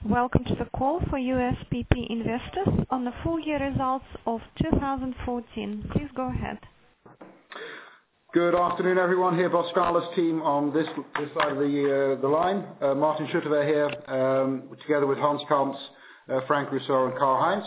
Welcome to the call for USPP investors on the full year results of 2014. Please go ahead. Good afternoon, everyone. Here, Boskalis team on this side of the line. Martin Schutterberg here, together with Hans Kamps, Frank Rousseau, and Karl-Heinz.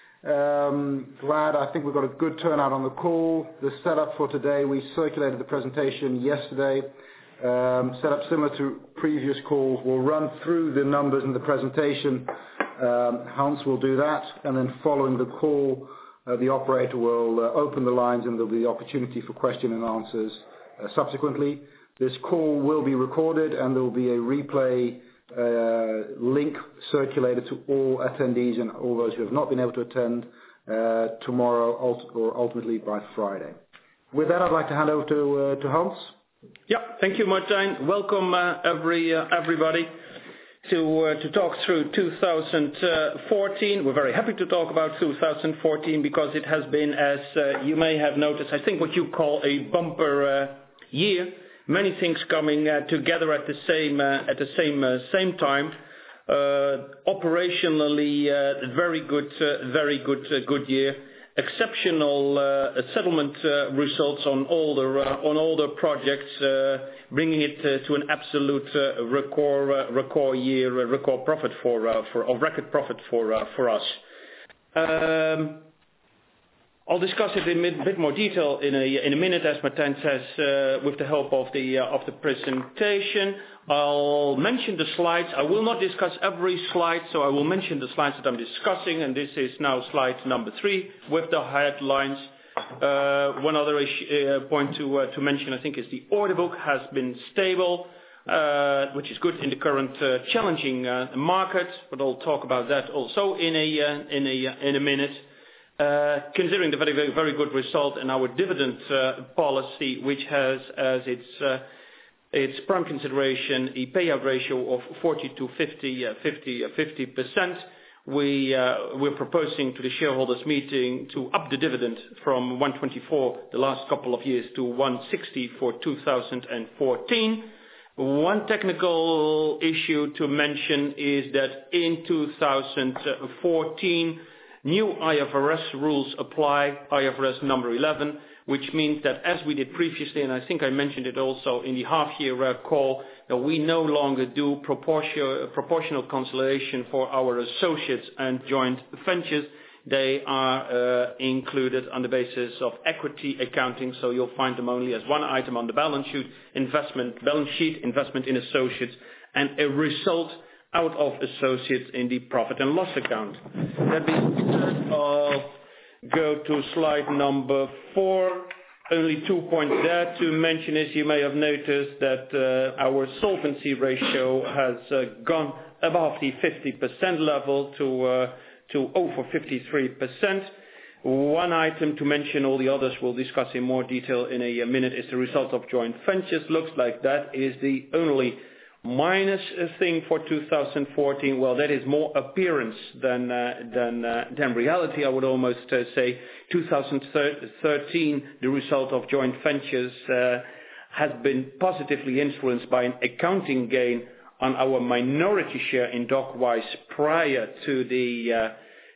I think we've got a good turnout on the call. The setup for today, we circulated the presentation yesterday. Set up similar to previous calls. We'll run through the numbers in the presentation. Hans will do that, and then following the call, the operator will open the lines and there'll be the opportunity for question and answers subsequently. This call will be recorded and there will be a replay link circulated to all attendees and all those who have not been able to attend tomorrow or ultimately by Friday. With that, I'd like to hand over to Hans. Yeah, thank you, Martijn. Welcome, everybody, to talk through 2014. We're very happy to talk about 2014 because it has been, as you may have noticed, I think what you call a bumper year. Many things coming together at the same time. Operationally, very good year. Exceptional settlement results on all the projects, bringing it to an absolute record year, record profit record profit for us. I'll discuss it in a bit more detail in a minute, as Martijn says, with the help of the presentation. I'll mention the slides. I will not discuss every slide, so I will mention the slides that I'm discussing, and this is now slide number 3 with the headlines. One other point to mention, I think, is the order book has been stable, which is good in the current challenging market, but I'll talk about that also in a minute. Considering the very good result in our dividend policy, which has as its prime consideration a payout ratio of 40 to 50%. We're proposing to the shareholders meeting to up the dividend from 124 the last couple of years to 160 for 2014. One technical issue to mention is that in 2014, new IFRS rules apply, IFRS number 11, which means that as we did previously, and I think I mentioned it also in the half-year call, that we no longer do proportional consolidation for our associates and joint ventures. They are included on the basis of equity accounting, so you'll find them only as one item on the balance sheet, investment in associates, and a result out of associates in the profit and loss account. That being said, I'll go to slide number 4. Only 2 points there to mention is you may have noticed that our solvency ratio has gone above the 50% level to over 53%. One item to mention, all the others we'll discuss in more detail in a minute, is the result of joint ventures. Looks like that is the only minus thing for 2014. Well, that is more appearance than reality, I would almost say. 2013, the result of joint ventures has been positively influenced by an accounting gain on our minority share in Dockwise prior to the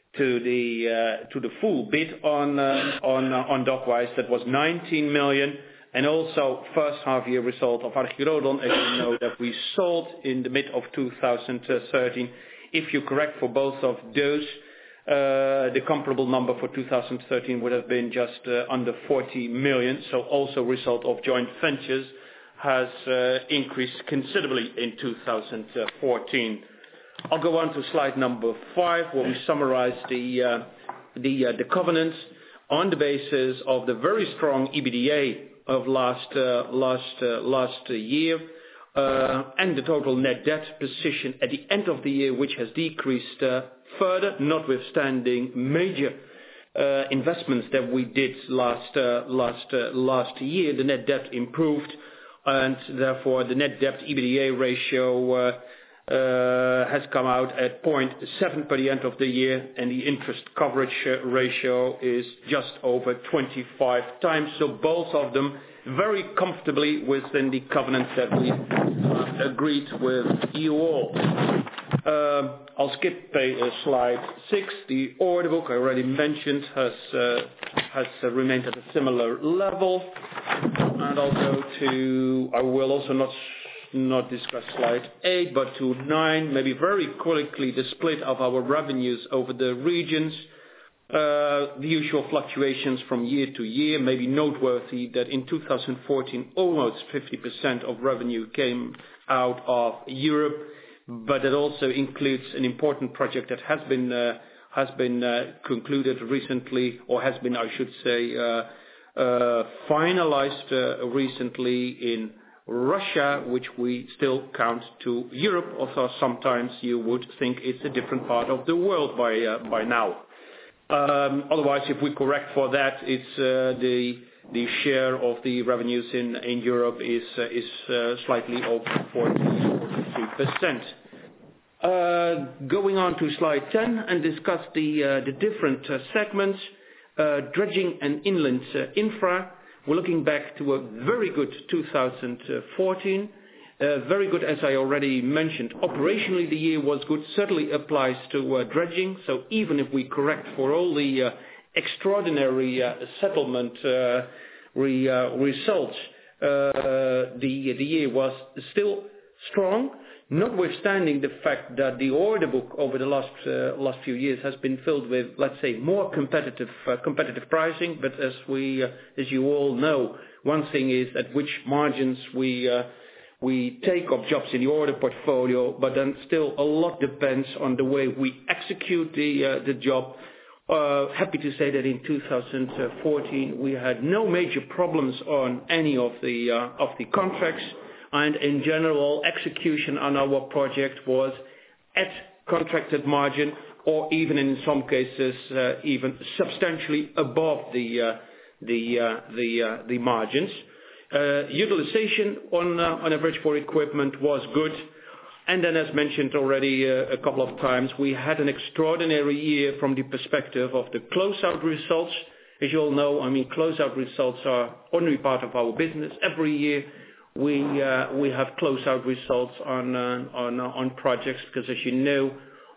full bid on Dockwise. That was 19 million. And also first half year result of Archidon, as you know, that we sold in the mid of 2013. If you correct for both of those, the comparable number for 2013 would have been just under 40 million. So also result of joint ventures has increased considerably in 2014. I'll go on to slide number 5, where we summarize the covenants on the basis of the very strong EBITDA of last year, and the total net debt position at the end of the year, which has decreased further, notwithstanding major investments that we did last year. The net debt improved, and therefore the net debt EBITDA ratio has come out at 0.7 by the end of the year, and the interest coverage ratio is just over 25 times. So both of them very comfortably within the covenants that we agreed with you all. I'll skip slide 6. The order book I already mentioned has remained at a similar level, and I will also not discuss slide 8, but to 9, maybe very quickly the split of our revenues over the regions. The usual fluctuations from year to year, maybe noteworthy that in 2014 almost 50% of revenue came out of Europe, but it also includes an important project that has been concluded recently, or has been, I should say, finalized recently in Russia, which we still count to Europe, although sometimes you would think it's a different part of the world by now. Otherwise, if we correct for that, it's the share of the revenues in Europe is slightly over 43%. Going on to slide 10 and discuss the different segments, dredging and inland infra. We're looking back to a very good 2014. Very good, as I already mentioned. Operationally, the year was good. Certainly applies to dredging. So even if we correct for all the extraordinary settlement results, the year was still strong, notwithstanding the fact that the order book over the last few years has been filled with, let's say, more competitive pricing. But as you all know, one thing is at which margins we take up jobs in the order portfolio, but then still a lot depends on the way we execute the job. Happy to say that in 2014 we had no major problems on any of the contracts, and in general execution on our project was at contracted margin, or even in some cases even substantially above the margins. Utilization on average for equipment was good. And then, as mentioned already a couple of times, we had an extraordinary year from the perspective of the closeout results. As you all know, closeout results are ordinary part of our business. Every year we have closeout results on projects because, as you know,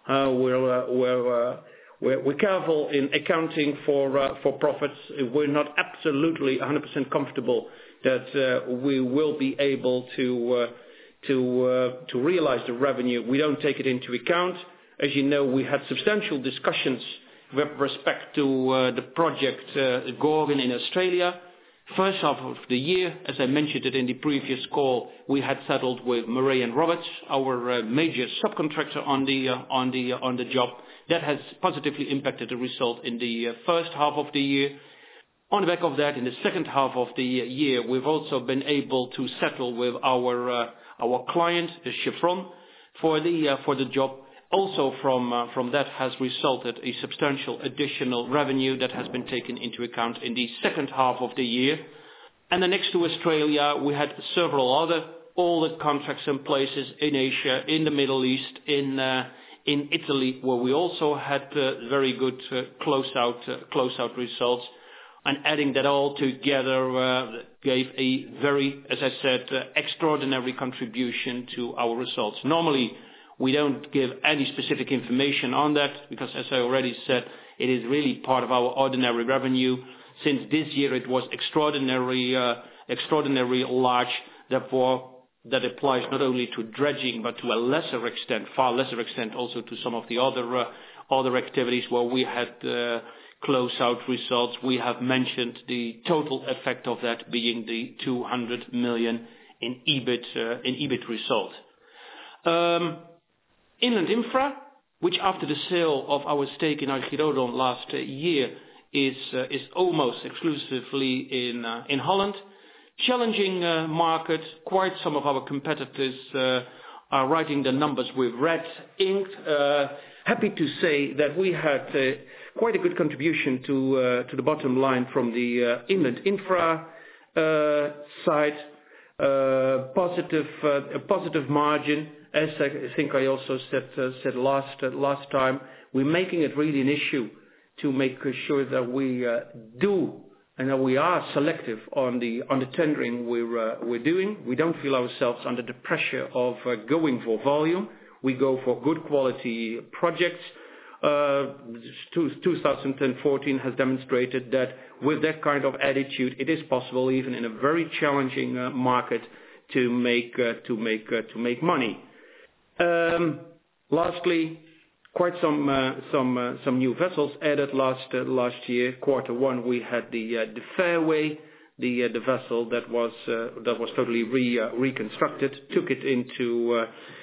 we're careful in accounting for profits. We're not absolutely 100% comfortable that we will be able to realize the revenue. We don't take it into account. As you know, we had substantial discussions with respect to the project Gorgon in Australia. First half of the year, as I mentioned it in the previous call, we had settled with Murray and Roberts, our major subcontractor on the job. That has positively impacted the result in the first half of the year. On the back of that, in the second half of the year, we've also been able to settle with our client, Chevron, for the job. Also from that has resulted a substantial additional revenue that has been taken into account in the second half of the year. And then next to Australia, we had several all the contracts in places in Asia, in the Middle East, in Italy, where we also had very good closeout results. And adding that all together gave a very, as I said, extraordinary contribution to our results. Normally, we don't give any specific information on that because, as I already said, it is really part of our ordinary revenue. Since this year it was extraordinary large, therefore that applies not only to dredging but to a lesser extent, far lesser extent, also to some of the other activities where we had close-out results. We have mentioned the total effect of that being the 200 million in EBIT result. Inland infra, which after the sale of our stake in Archidodon last year is almost exclusively in Holland. Challenging market. Quite some of our competitors are writing the numbers with red ink. Happy to say that we had quite a good contribution to the bottom line from the inland infra side. A positive margin, as I think I also said last time. We're making it really an issue to make sure that we do and we are selective on the tendering we're doing. We don't feel ourselves under the pressure of going for volume. We go for good quality projects. 2014 has demonstrated that with that kind of attitude, it is possible, even in a very challenging market, to make money. Lastly, quite some new vessels added last year. Quarter one, we had the Fairway, the vessel that was totally reconstructed, took it into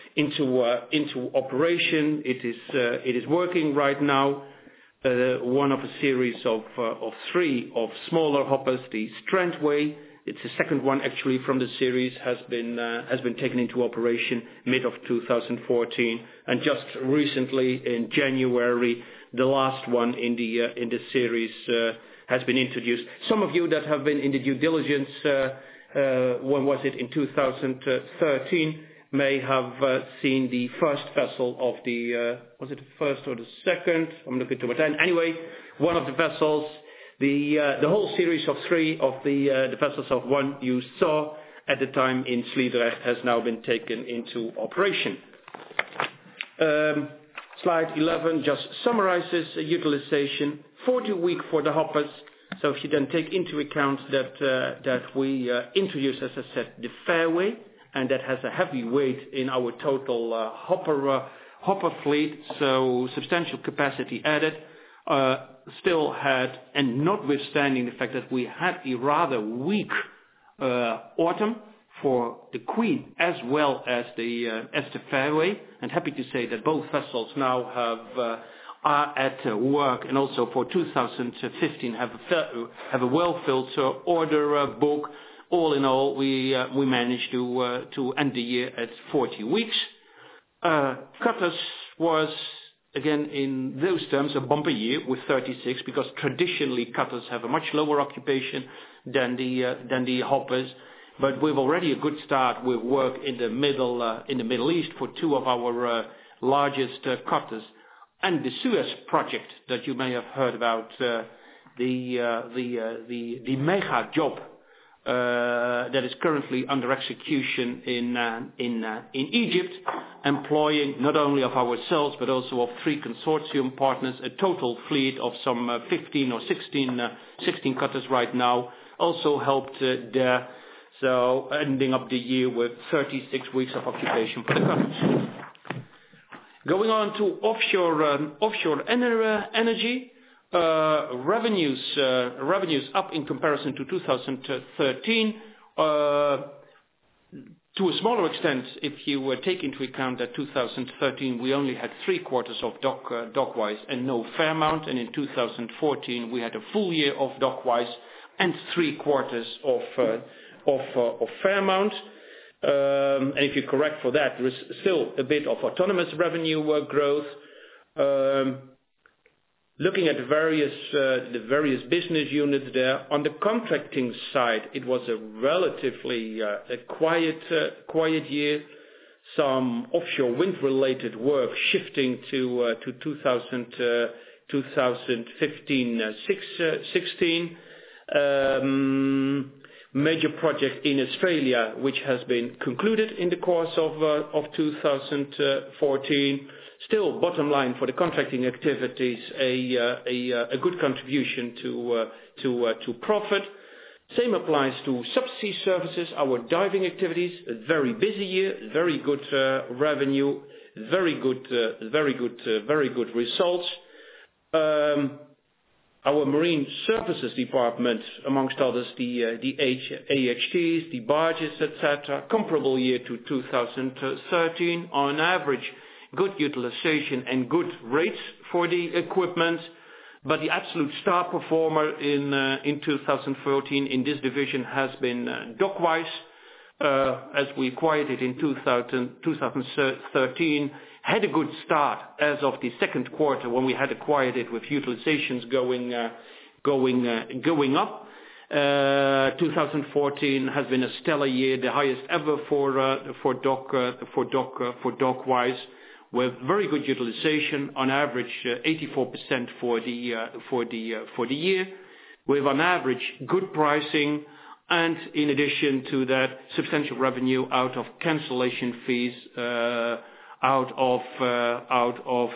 operation. It is working right now. One of a series of three of smaller hoppers, the Strandway. It's the second one actually from the series, has been taken into operation mid of 2014, and just recently in January, the last one in the series has been introduced. Some of you that have been in the due diligence, when was it, in 2013, may have seen the first vessel of the, was it the first or the second? I'm looking to my time. Anyway, one of the vessels. The whole series of three of the vessels of one you saw at the time in Sliedrecht has now been taken into operation. Slide 11 just summarizes utilization. 40 week for the hoppers. So if you then take into account that we introduced, as I said, the Fairway, and that has a heavy weight in our total hopper fleet, so substantial capacity added. Still had, and notwithstanding the fact that we had a rather weak autumn for the Queen as well as the Fairway, and happy to say that both vessels now are at work, and also for 2015 have a well-filled order book. All in all, we managed to end the year at 40 weeks. Cutters was, again, in those terms, a bumper year with 36, because traditionally cutters have a much lower occupation than the hoppers. But we've already a good start with work in the Middle East for two of our largest cutters, and the Suez project that you may have heard about, the mega job that is currently under execution in Egypt, employing not only of ourselves but also of three consortium partners, a total fleet of some 15 or 16 cutters right now, also helped there. So ending up the year with 36 weeks of occupation for the cutters. Going on to offshore energy. Revenues up in comparison to 2013. To a smaller extent, if you take into account that 2013 we only had 3 quarters of Dockwise and no Fairmount, and in 2014 we had a full year of Dockwise and 3 quarters of Fairmount. And if you correct for that, there is still a bit of autonomous revenue growth. Looking at the various business units there, on the contracting side, it was a relatively quiet year. Some offshore wind-related work shifting to 2015-16. Major project in Australia, which has been concluded in the course of 2014. Still, bottom line for the contracting activities, a good contribution to profit. Same applies to subsea services, our diving activities. A very busy year, very good revenue, very good results. Our marine services department, amongst others, the AHTs, the barges, etc. Comparable year to 2013 on average. Good utilization and good rates for the equipment, but the absolute star performer in 2014 in this division has been Dockwise, as we acquired it in 2013. Had a good start as of the second quarter when we had acquired it, with utilizations going up. 2014 has been a stellar year, the highest ever for Dockwise. With very good utilization, on average 84% for the year. with on average good pricing, and in addition to that, substantial revenue out of cancellation fees, out of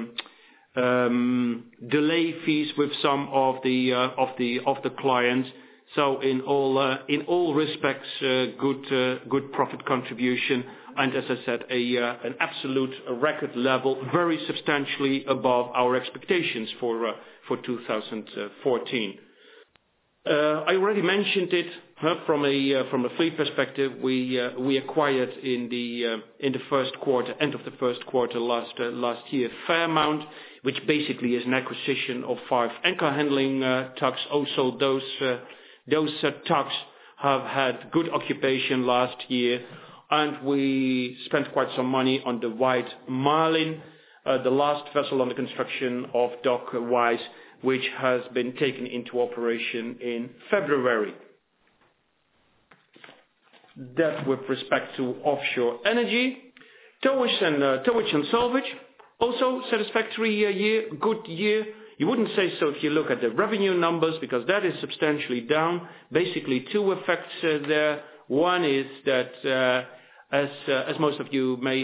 delay fees with some of the clients. So in all respects, good profit contribution, and as I said, an absolute record level, very substantially above our expectations for 2014. I already mentioned it. From a fleet perspective, we acquired in the first quarter, end of the first quarter last year, Fairmount, which basically is an acquisition of 5 anchor handling tugs. Also, those tugs have had good occupation last year, and we spent quite some money on the White Marlin, the last vessel under construction of Dock Wise, which has been taken into operation in February. That with respect to offshore energy. Towage and salvage, also satisfactory year, good year. You wouldn't say so if you look at the revenue numbers, because that is substantially down. Basically, 2 effects there. One is that, as most of you may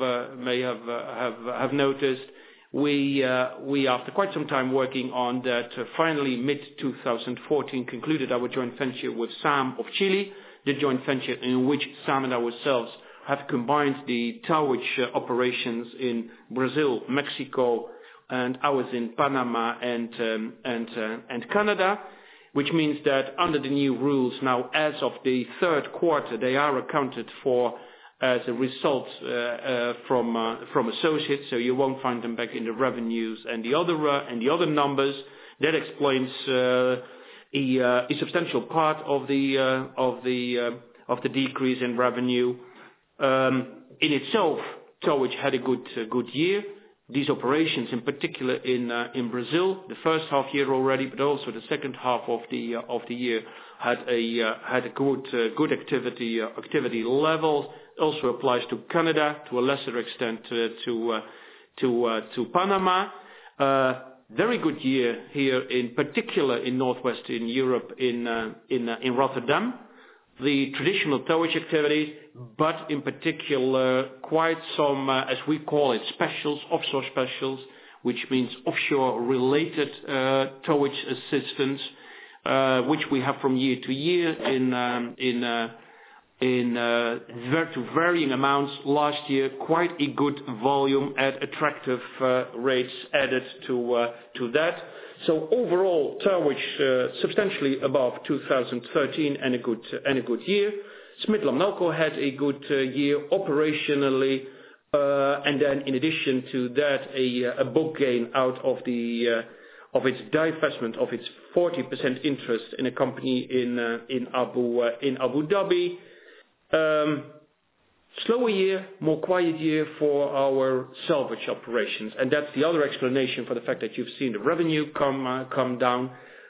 have noticed, we after quite some time working on that, finally mid-2014 concluded our joint venture with SAM of Chile, the joint venture in which SAM and ourselves have combined the towage operations in Brazil, Mexico, and ours in Panama and Canada, which means that under the new rules now, as of the third quarter, they are accounted for as a result from associates, so you won't find them back in the revenues and the other numbers. That explains a substantial part of the decrease in revenue. In itself, towage had a good year. These operations, in particular in Brazil, the first half year already, but also the second half of the year had a good activity level. Also applies to Canada, to a lesser extent to Panama. Very good year here, in particular in northwestern Europe, in Rotterdam. The traditional towage activities, but in particular quite some, as we call it, specials, offshore specials, which means offshore related towage assistance, which we have from year to year to varying amounts. Last year, quite a good volume at attractive rates added to that. So overall, towage substantially above 2013 and a good year. Smith Lamnalco had a good year operationally, and then in addition to that, a book gain out of its divestment of its 40% interest in a company in Abu Dhabi. Slower year, more quiet year for our salvage operations, and that's the other explanation for the fact that you've seen the revenue come down.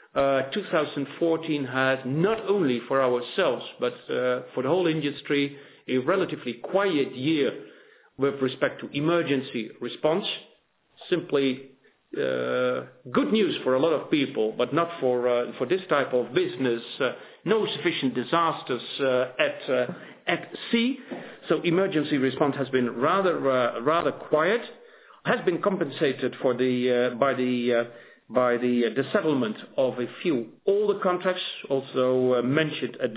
2014 had not only for ourselves but for the whole industry a relatively quiet year with respect to emergency response. Simply good news for a lot of people, but not for this type of business. No sufficient disasters at sea, so emergency response has been rather quiet. Has been compensated for by the settlement of a few older contracts, also mentioned at the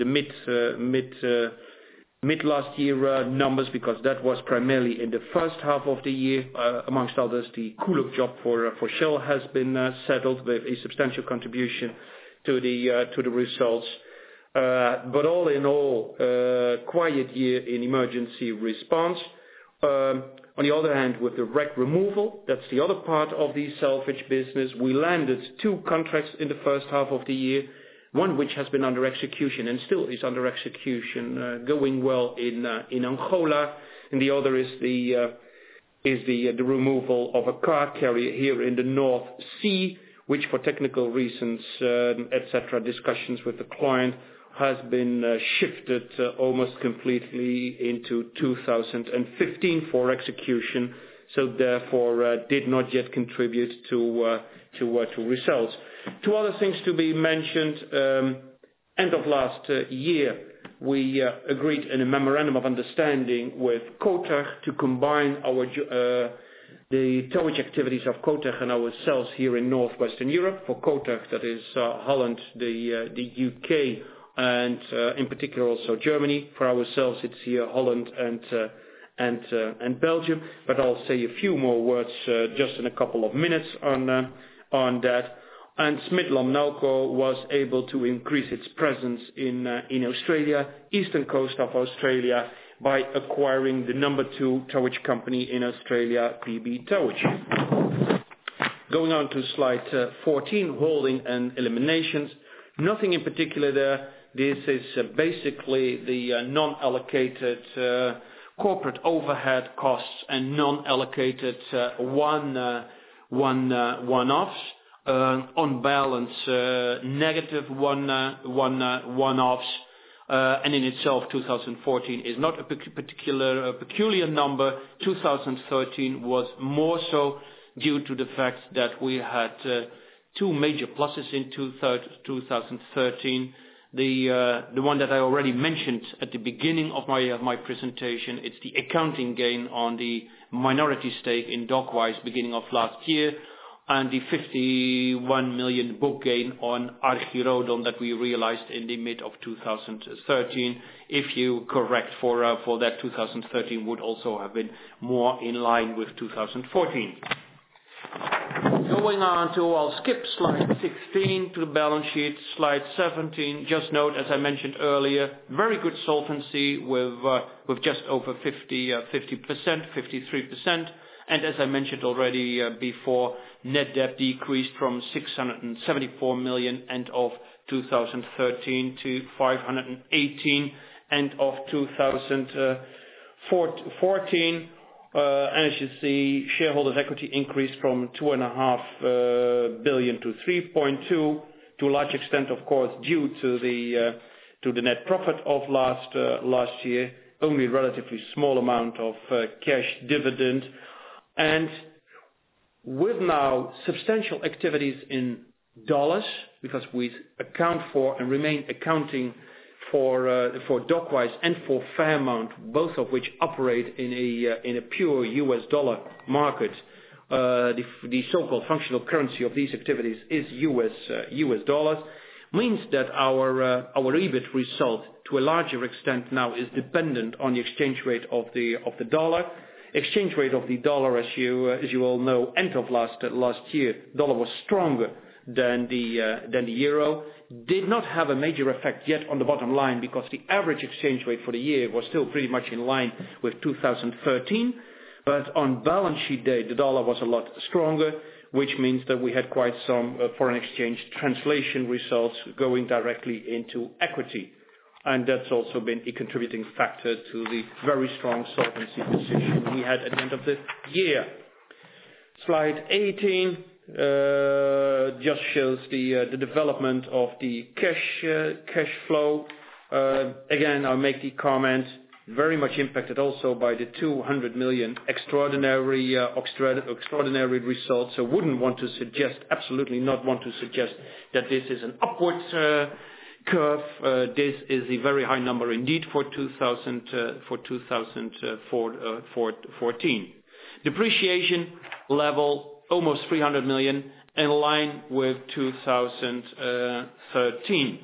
mid last year numbers, because that was primarily in the first half of the year. Amongst others, the Kuluk job for Shell has been settled with a substantial contribution to the results. But all in all, quiet year in emergency response. On the other hand, with the wreck removal, that's the other part of the salvage business, we landed 2 contracts in the first half of the year. One which has been under execution and still is under execution, going well in Angola, and the other is the removal of a car carrier here in the North Sea, which for technical reasons, etc., discussions with the client, has been shifted almost completely into 2015 for execution. so therefore did not yet contribute to results. Two other things to be mentioned. End of last year, we agreed in a memorandum of understanding with Kotag to combine the towage activities of Kotag and ourselves here in northwestern Europe. For Kotag, that is Holland, the UK, and in particular also Germany. For ourselves, it's here Holland and Belgium. But I'll say a few more words just in a couple of minutes on that. And Smit-Lam-Nalco was able to increase its presence in Australia, eastern coast of Australia, by acquiring the number 2 towage company in Australia, PB Towage. Going on to slide 14, holding and eliminations. Nothing in particular there. This is basically the non-allocated corporate overhead costs and non-allocated one-offs. On balance, negative one-offs. And in itself, 2014 is not a peculiar number. 2013 was more so due to the fact that we had two major pluses in 2013. The one that I already mentioned at the beginning of my presentation, it's the accounting gain on the minority stake in Dockwise beginning of last year, and the 51 million book gain on Archirodon that we realized in the mid of 2013. If you correct for that, 2013 would also have been more in line with 2014. Going on to, I'll skip slide 16 to the balance sheet, slide 17. Just note, as I mentioned earlier, very good solvency with just over 50%, 53%. And as I mentioned already before, net debt decreased from 674 million end of 2013 to 518 end of 2014. As you see, shareholders' equity increased from 2.5 billion to 3.2, to a large extent, of course, due to the net profit of last year. Only a relatively small amount of cash dividend. And with now substantial activities in dollars, because we account for and remain accounting for Dockwise and for Fairmount, both of which operate in a pure US dollar market. The so-called functional currency of these activities is US dollars, means that our EBIT result to a larger extent now is dependent on the exchange rate of the dollar. Exchange rate of the dollar, as you all know, end of last year, dollar was stronger than the euro. Did not have a major effect yet on the bottom line because the average exchange rate for the year was still pretty much in line with 2013. But on balance sheet day, the dollar was a lot stronger, which means that we had quite some foreign exchange translation results going directly into equity. And that's also been a contributing factor to the very strong solvency position we had at the end of the year. Slide 18 just shows the development of the cash flow. Again, I'll make the comment, very much impacted also by the 200 million extraordinary results. So wouldn't want to suggest, absolutely not want to suggest that this is an upward curve. This is a very high number indeed for 2014. Depreciation level almost 300 million, in line with 2013.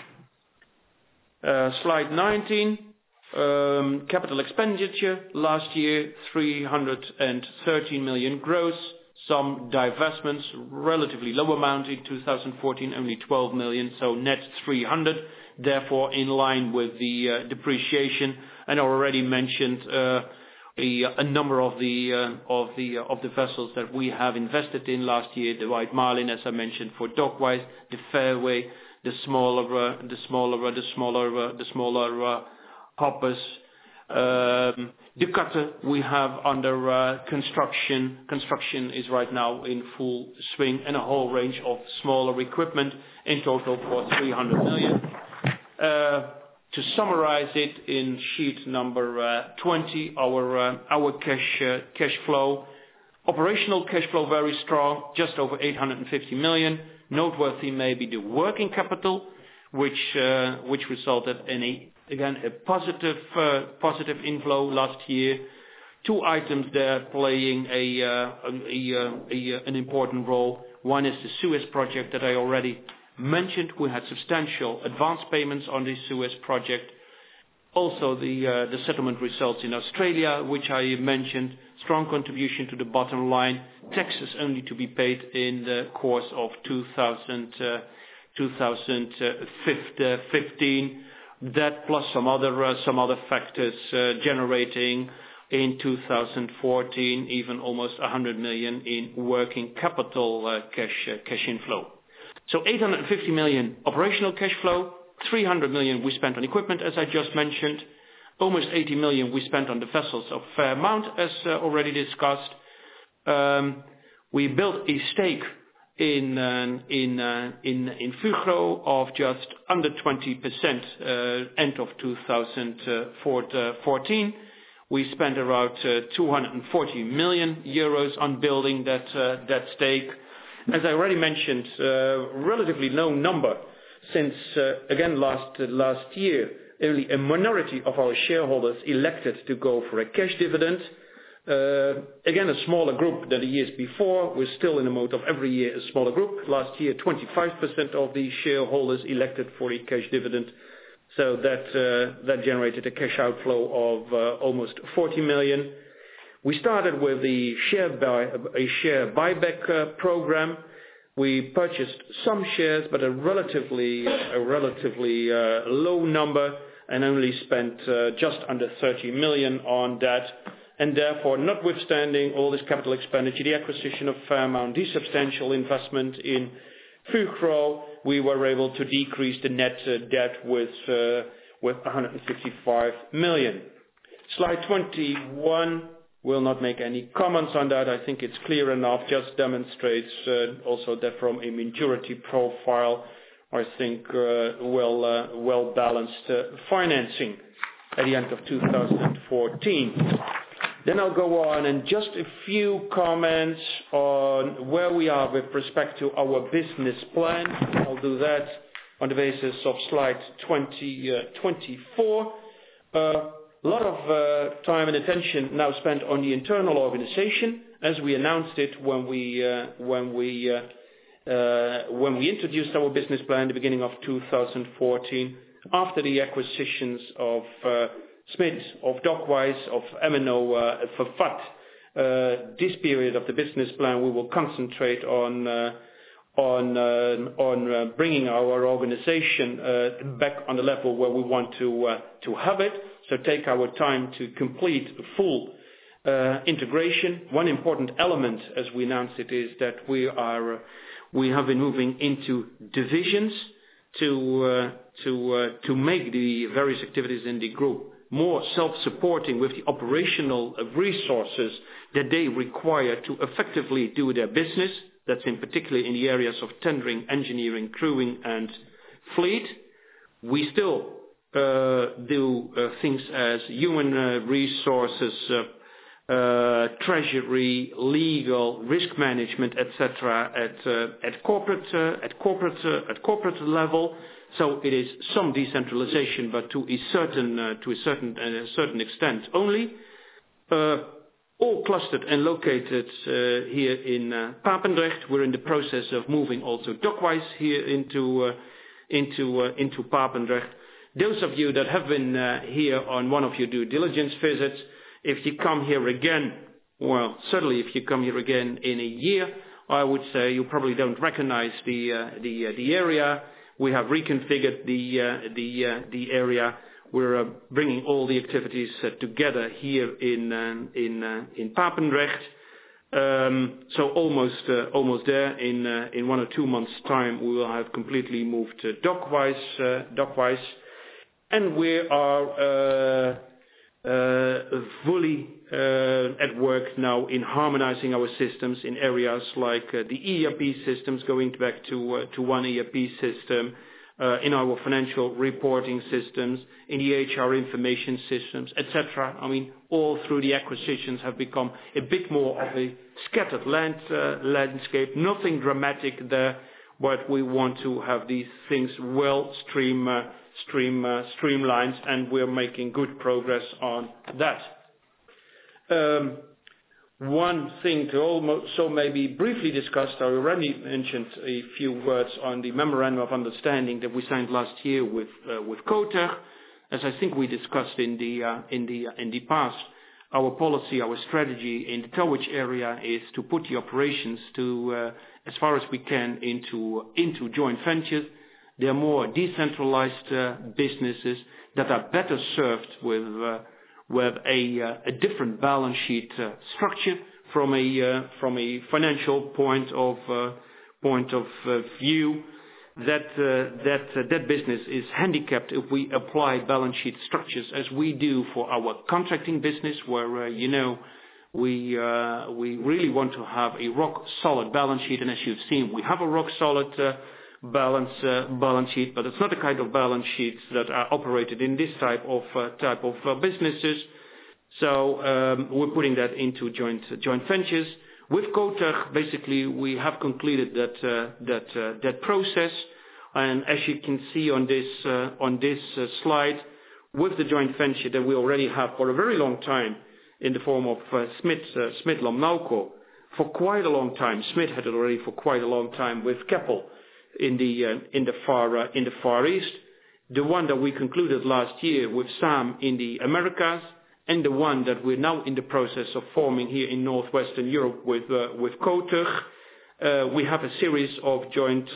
Slide 19. Capital expenditure last year 313 million gross. Some divestments, relatively low amount in 2014, only 12 million, so net 300, therefore in line with the depreciation. And I already mentioned a number of the vessels that we have invested in last year. The White Marlin, as I mentioned, for Dockwise, the Fairway, the smaller hoppers. The cutter we have under construction. Construction is right now in full swing, and a whole range of smaller equipment, in total for 300 million. To summarize it in sheet number 20, our cash flow Operational cash flow very strong, just over 850 million. Noteworthy maybe the working capital, which resulted in a positive inflow last year. Two items there playing an important role. One is the Suez project that I already mentioned. We had substantial advance payments on the Suez project. Also the settlement results in Australia, which I mentioned. Strong contribution to the bottom line. Taxes only to be paid in the course of 2015. That plus some other factors generating in 2014 even almost 100 million in working capital cash inflow. So 850 million operational cash flow, 300 million we spent on equipment, as I just mentioned. Almost 80 million we spent on the vessels of Fairmount, as already discussed. We built a stake in Fugro of just under 20% end of 2014. We spent around 240 million euros on building that stake. As I already mentioned, relatively low number since again last year. Only a minority of our shareholders elected to go for a cash dividend. Again, a smaller group than the years before. We're still in the mode of every year a smaller group. Last year, 25% of the shareholders elected for a cash dividend. So that generated a cash outflow of almost 40 million. We started with a share buyback program. We purchased some shares, but a relatively low number, and only spent just under 30 million on that. And therefore, notwithstanding all this capital expenditure, the acquisition of Fairmount, the substantial investment in Fugro, we were able to decrease the net debt with 155 million. Slide 21. Will not make any comments on that. I think it's clear enough. Just demonstrates also that from a maturity profile, I think well balanced financing at the end of 2014. Then I'll go on and just a few comments on where we are with respect to our business plan. I'll do that on the basis of slide 24. A lot of time and attention now spent on the internal organization, as we announced it when we introduced our business plan at the beginning of 2014. After the acquisitions of Smith, of Dockwise, of M&O, for FAT, this period of the business plan, we will concentrate on bringing our organization back on the level where we want to have it. So take our time to complete full integration. One important element, as we announced it, is that we have been moving into divisions to make the various activities in the group more self-supporting with the operational resources that they require to effectively do their business. That's in particular in the areas of tendering, engineering, crewing, and fleet. We still do things as human resources, treasury, legal, risk management, etc. at corporate level. So it is some decentralization, but to a certain extent only. All clustered and located here in Papendrecht. We're in the process of moving also Dockwise here into Papendrecht. Those of you that have been here on one of your due diligence visits, if you come here again, well, certainly if you come here again in a year, I would say you probably don't recognize the area. We have reconfigured the area. We're bringing all the activities together here in Papendrecht. So almost there. In 1 or 2 months' time, we will have completely moved to Dockwise. And we are fully at work now in harmonizing our systems in areas like the ERP systems, going back to one ERP system, in our financial reporting systems, in the HR information systems, etc. I mean, all through the acquisitions have become a bit more of a scattered landscape. Nothing dramatic there, but we want to have these things well streamlined, and we're making good progress on that. One thing to also maybe briefly discuss, I already mentioned a few words on the memorandum of understanding that we signed last year with Kotag. As I think we discussed in the past, our policy, our strategy in the towage area is to put the operations as far as we can into joint ventures. They are more decentralized businesses that are better served with a different balance sheet structure from a financial point of view. That business is handicapped if we apply balance sheet structures as we do for our contracting business, where we really want to have a rock solid balance sheet. And as you've seen, we have a rock solid balance sheet, but it's not the kind of balance sheets that are operated in this type of businesses. So we're putting that into joint ventures. With Kotag, basically, we have concluded that process, and as you can see on this slide, with the joint venture that we already have for a very long time in the form of Smit-Lam-Nauko, for quite a long time. Smit had it already for quite a long time with Keppel in the Far East. The one that we concluded last year with SAM in the Americas, and the one that we're now in the process of forming here in Northwestern Europe with Kotag. We have a series of joint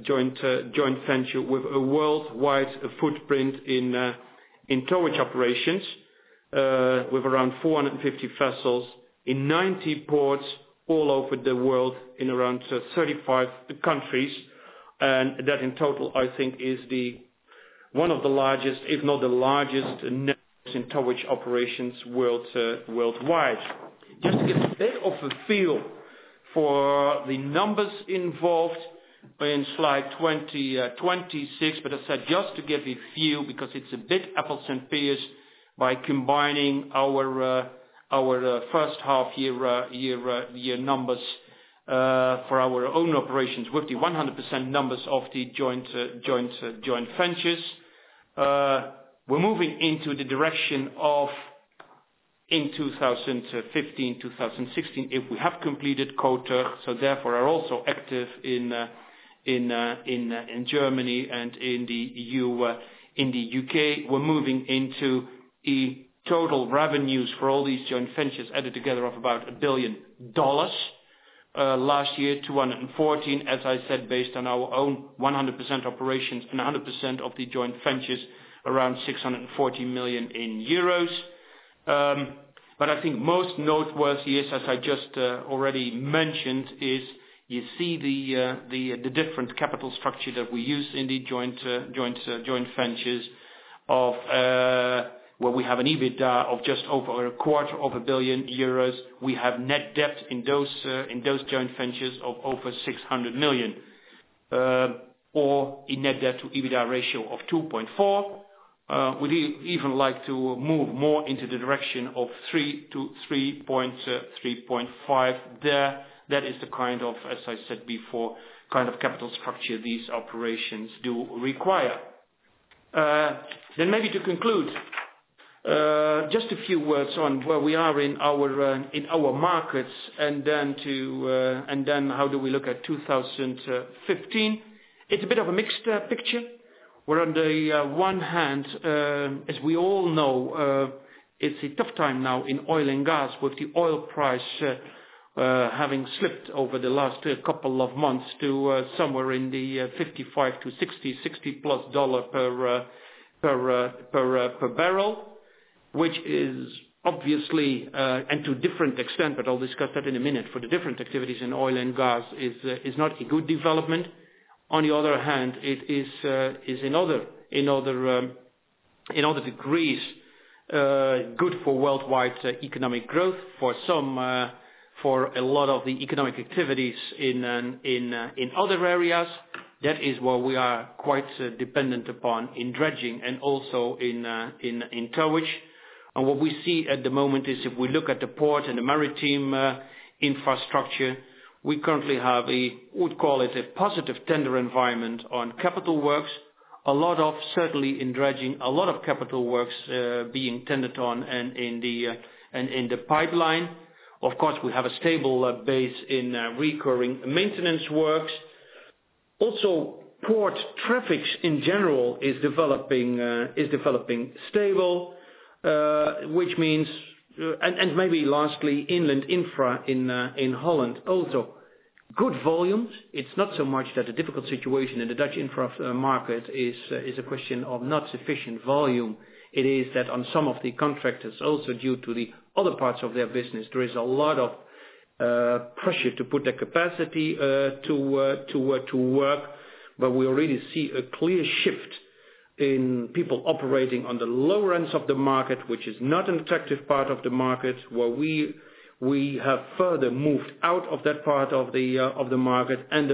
venture with a worldwide footprint in towage operations, with around 450 vessels in 90 ports all over the world in around 35 countries, and that in total I think is one of the largest, if not the largest, networks in towage operations worldwide. Just to get a bit of a feel for the numbers involved in slide 26, but I said just to give a few, because it's a bit apples and pears, by combining our first half year numbers for our own operations with the 100% numbers of the joint ventures. We're moving into the direction of, in 2015, 2016, if we have completed Kotag, so therefore are also active in Germany and in the UK. We're moving into a total revenues for all these joint ventures added together of about $1 billion. Last year, 214, as I said, based on our own 100% operations and 100% of the joint ventures, around 640 million euros. But I think most noteworthy is, as I just already mentioned, is you see the different capital structure that we use in the joint ventures of where we have an EBITDA of just over €250 million. We have net debt in those joint ventures of over 600 million, or a net debt to EBITDA ratio of 2.4. We'd even like to move more into the direction of 3 to 3.5 there. That is the kind of, as I said before, kind of capital structure these operations do require. Then maybe to conclude, just a few words on where we are in our markets, and then how do we look at 2015. It's a bit of a mixed picture. Where on the one hand, as we all know, it's a tough time now in oil and gas, with the oil price having slipped over the last couple of months to somewhere in the 55 to 60 plus dollar per barrel, which is obviously, and to different extent, but I'll discuss that in a minute, for the different activities in oil and gas is not a good development. On the other hand, it is in other degrees good for worldwide economic growth, for a lot of the economic activities in other areas. That is what we are quite dependent upon in dredging and also in towage. And what we see at the moment is if we look at the port and the maritime infrastructure, we currently have would call it a positive tender environment on capital works. A lot of, certainly in dredging, a lot of capital works being tendered on and in the pipeline. Of course, we have a stable base in recurring maintenance works. Also, port traffic in general is developing stable, which means, and maybe lastly, inland infra in Holland also good volumes. It's not so much that the difficult situation in the Dutch infra market is a question of not sufficient volume. It is that on some of the contractors, also due to the other parts of their business, there is a lot of pressure to put their capacity to work, but we already see a clear shift in people operating on the lower ends of the market, which is not an attractive part of the market, where we have further moved out of that part of the market, and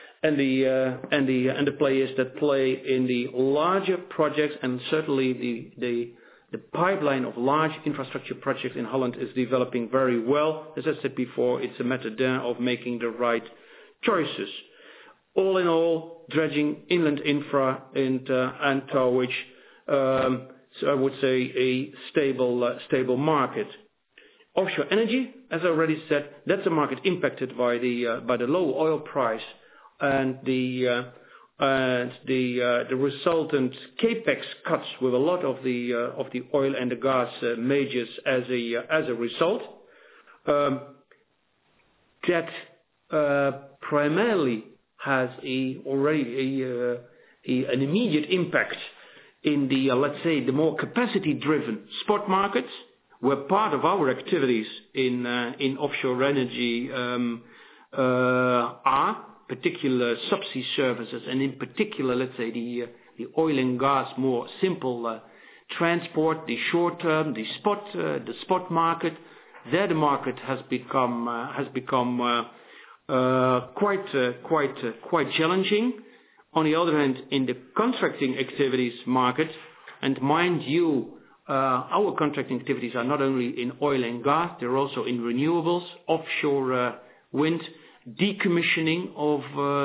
the players that play in the larger projects, and certainly the pipeline of large infrastructure projects in Holland is developing very well. As I said before, it's a matter there of making the right choices. All in all, dredging, inland infra, and towage, so I would say a stable market. Offshore energy, as I already said, that's a market impacted by the low oil price and the resultant capex cuts with a lot of the oil and the gas majors as a result. That primarily has already an immediate impact in the let's say the more capacity driven spot markets, where part of our activities in offshore energy are particular subsea services, and in particular, let's say the oil and gas more simple transport, the short term, the spot market. There the market has become quite challenging. On the other hand, in the contracting activities market, and mind you, our contracting activities are not only in oil and gas, they're also in renewables, offshore wind, decommissioning of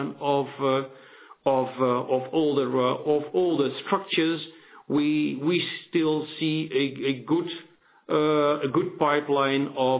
older structures. We still see a good pipeline of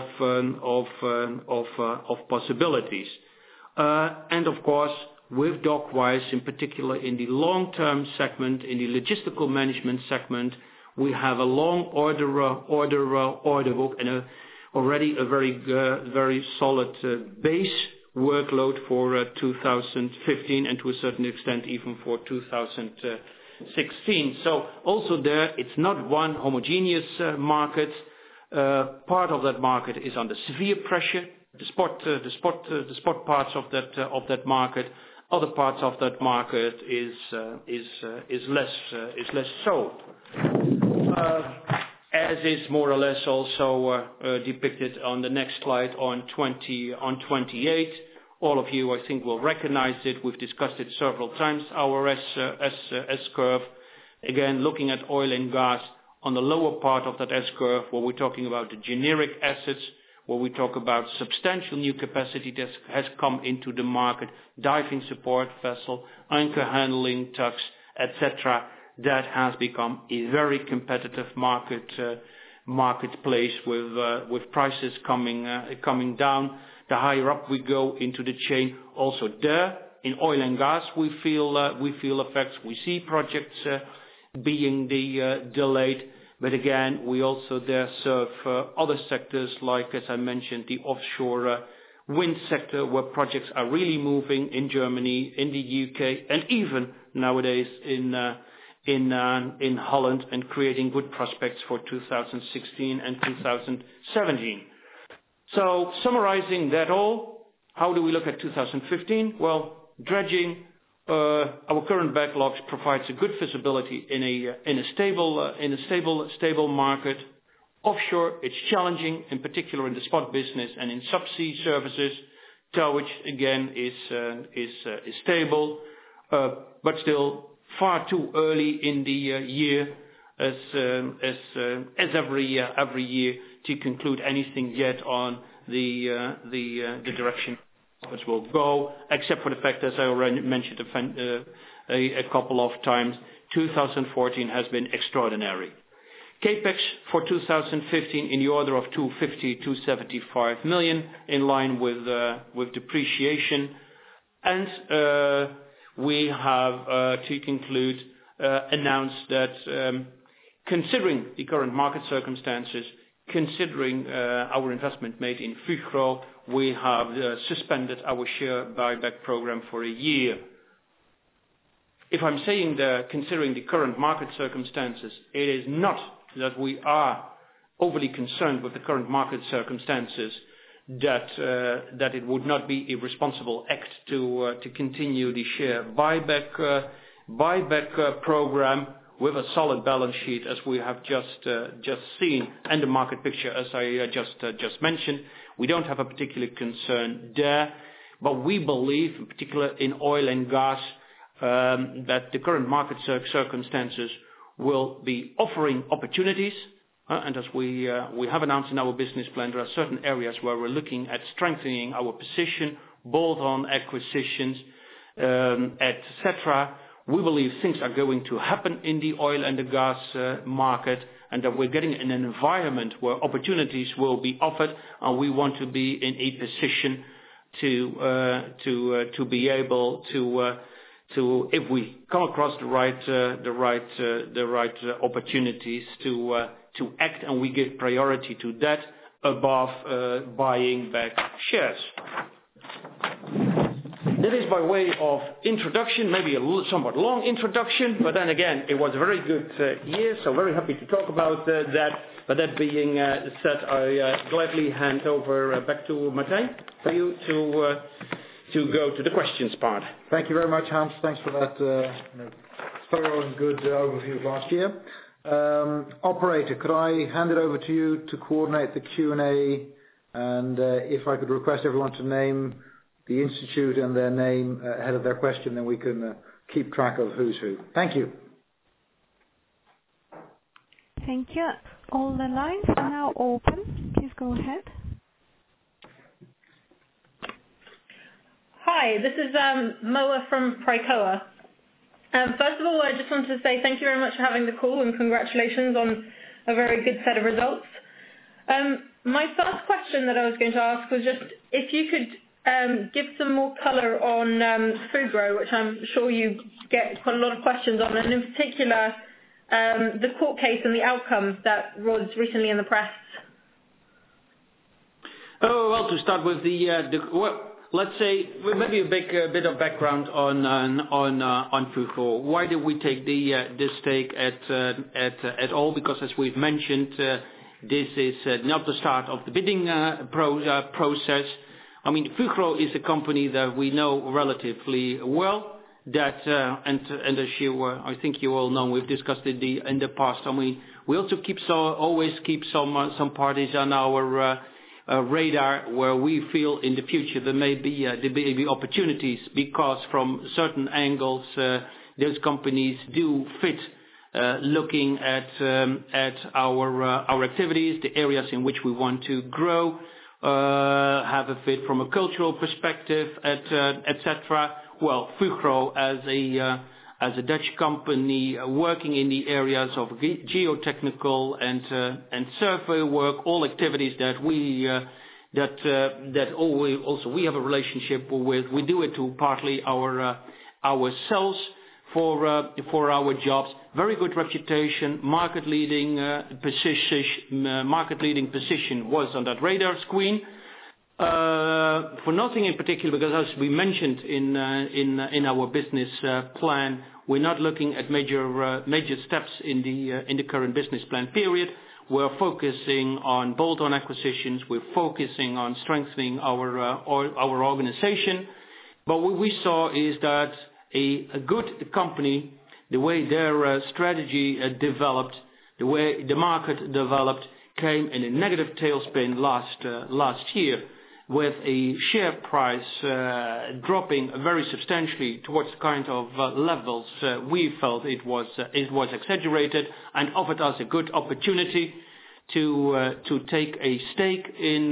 possibilities, and of course with Dockwise in particular in the long-term segment, in the logistical management segment, we have a long order book and already a very solid base workload for 2015 and to a certain extent even for 2016. So also there, it's not one homogeneous market. Part of that market is under severe pressure. The spot parts of that market. Other parts of that market is less so. As is more or less also depicted on the next slide on 28. All of you, I think, will recognize it. We've discussed it several times, our S-curve. Again, looking at oil and gas on the lower part of that S-curve, where we're talking about the generic assets, where we talk about substantial new capacity that has come into the market, diving support vessel, anchor handling tugs, etc. That has become a very competitive marketplace with prices coming down. The higher up we go into the chain, also there in oil and gas, we feel effects. We see projects being delayed, but again, we also there serve other sectors like, as I mentioned, the offshore wind sector, where projects are really moving in Germany, in the UK, and even nowadays in Holland, and creating good prospects for 2016 and 2017. So summarizing that all, how do we look at 2015? Well, dredging, our current backlogs provides a good visibility in a stable market. Offshore, it's challenging, in particular in the spot business and in subsea services. Towage again is stable. but still far too early in the year as every year to conclude anything yet on the direction which will go, except for the fact, as I already mentioned a couple of times, 2014 has been extraordinary. CapEx for 2015 in the order of 250-275 million, in line with depreciation, and we have to conclude announced that considering the current market circumstances, considering our investment made in Fugro, we have suspended our share buyback program for a year. If I'm saying considering the current market circumstances, it is not that we are overly concerned with the current market circumstances, that it would not be a responsible act to continue the share buyback program with a solid balance sheet, as we have just seen, and the market picture, as I just mentioned. We don't have a particular concern there, but we believe, in particular in oil and gas, that the current market circumstances will be offering opportunities. And as we have announced in our business plan, there are certain areas where we're looking at strengthening our position, bolt-on acquisitions, etc. We believe things are going to happen in the oil and the gas market, and that we're getting in an environment where opportunities will be offered, and we want to be in a position to be able to if we come across the right opportunities to act, and we give priority to that above buying back shares. That is by way of introduction, maybe a somewhat long introduction, but then again, it was a very good year, so very happy to talk about that. But that being said, I gladly hand over back to Martijn for you to go to the questions part. Thank you very much, Hans. Thanks for that thorough and good overview of last year. Operator, could I hand it over to you to coordinate the Q&A, and if I could request everyone to name the institute and their name ahead of their question, then we can keep track of who's who. Thank you. Thank you. All the lines are now open. Please go ahead. Hi, this is Moa from Pricoa. First of all, I just wanted to say thank you very much for having the call, and congratulations on a very good set of results. My first question that I was going to ask was just if you could give some more colour on Fugro, which I'm sure you get quite a lot of questions on, and in particular the court case and the outcome that was recently in the press. Oh, well, to start with let's say maybe a bit of background on Fugro. Why did we take this stake at all? Because as we've mentioned, this is not the start of the bidding process. I mean, Fugro is a company that we know relatively well. That and as I think you all know, we've discussed it in the past. I mean, we also always keep some parties on our radar where we feel in the future there may be opportunities, because from certain angles those companies do fit. Looking at our activities, the areas in which we want to grow. Have a fit from a cultural perspective, etc. Well, Fugro as a Dutch company working in the areas of geotechnical and survey work, all activities that we also we have a relationship with. We do it to partly ourselves for our jobs. Very good reputation, market leading position was on that radar screen. For nothing in particular, because as we mentioned in our business plan, we're not looking at major steps in the current business plan period. We're focusing on bolt-on acquisitions. We're focusing on strengthening our organization. But what we saw is that a good company, the way their strategy developed, the way the market developed, came in a negative tailspin last year. with a share price dropping very substantially towards the kind of levels we felt it was exaggerated, and offered us a good opportunity to take a stake in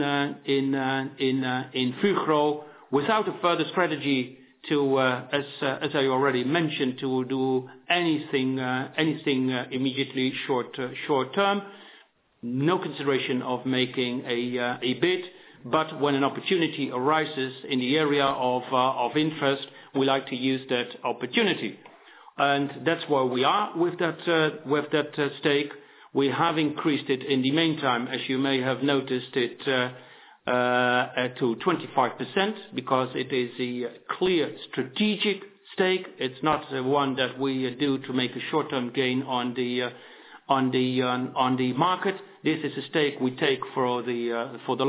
Fugro without a further strategy to, as I already mentioned, to do anything immediately short term. No consideration of making a bid, but when an opportunity arises in the area of interest, we like to use that opportunity, and that's where we are with that stake. We have increased it in the meantime, as you may have noticed it, to 25%, because it is a clear strategic stake. It's not one that we do to make a short-term gain on the market. This is a stake we take for the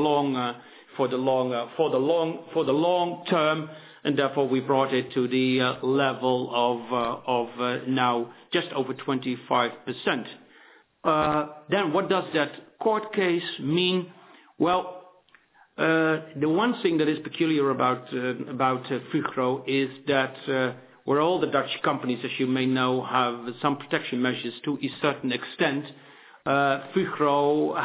long term, and therefore we brought it to the level of now just over 25%. Then what does that court case mean? Well, the one thing that is peculiar about Fugro is that where all the Dutch companies, as you may know, have some protection measures to a certain extent, Fugro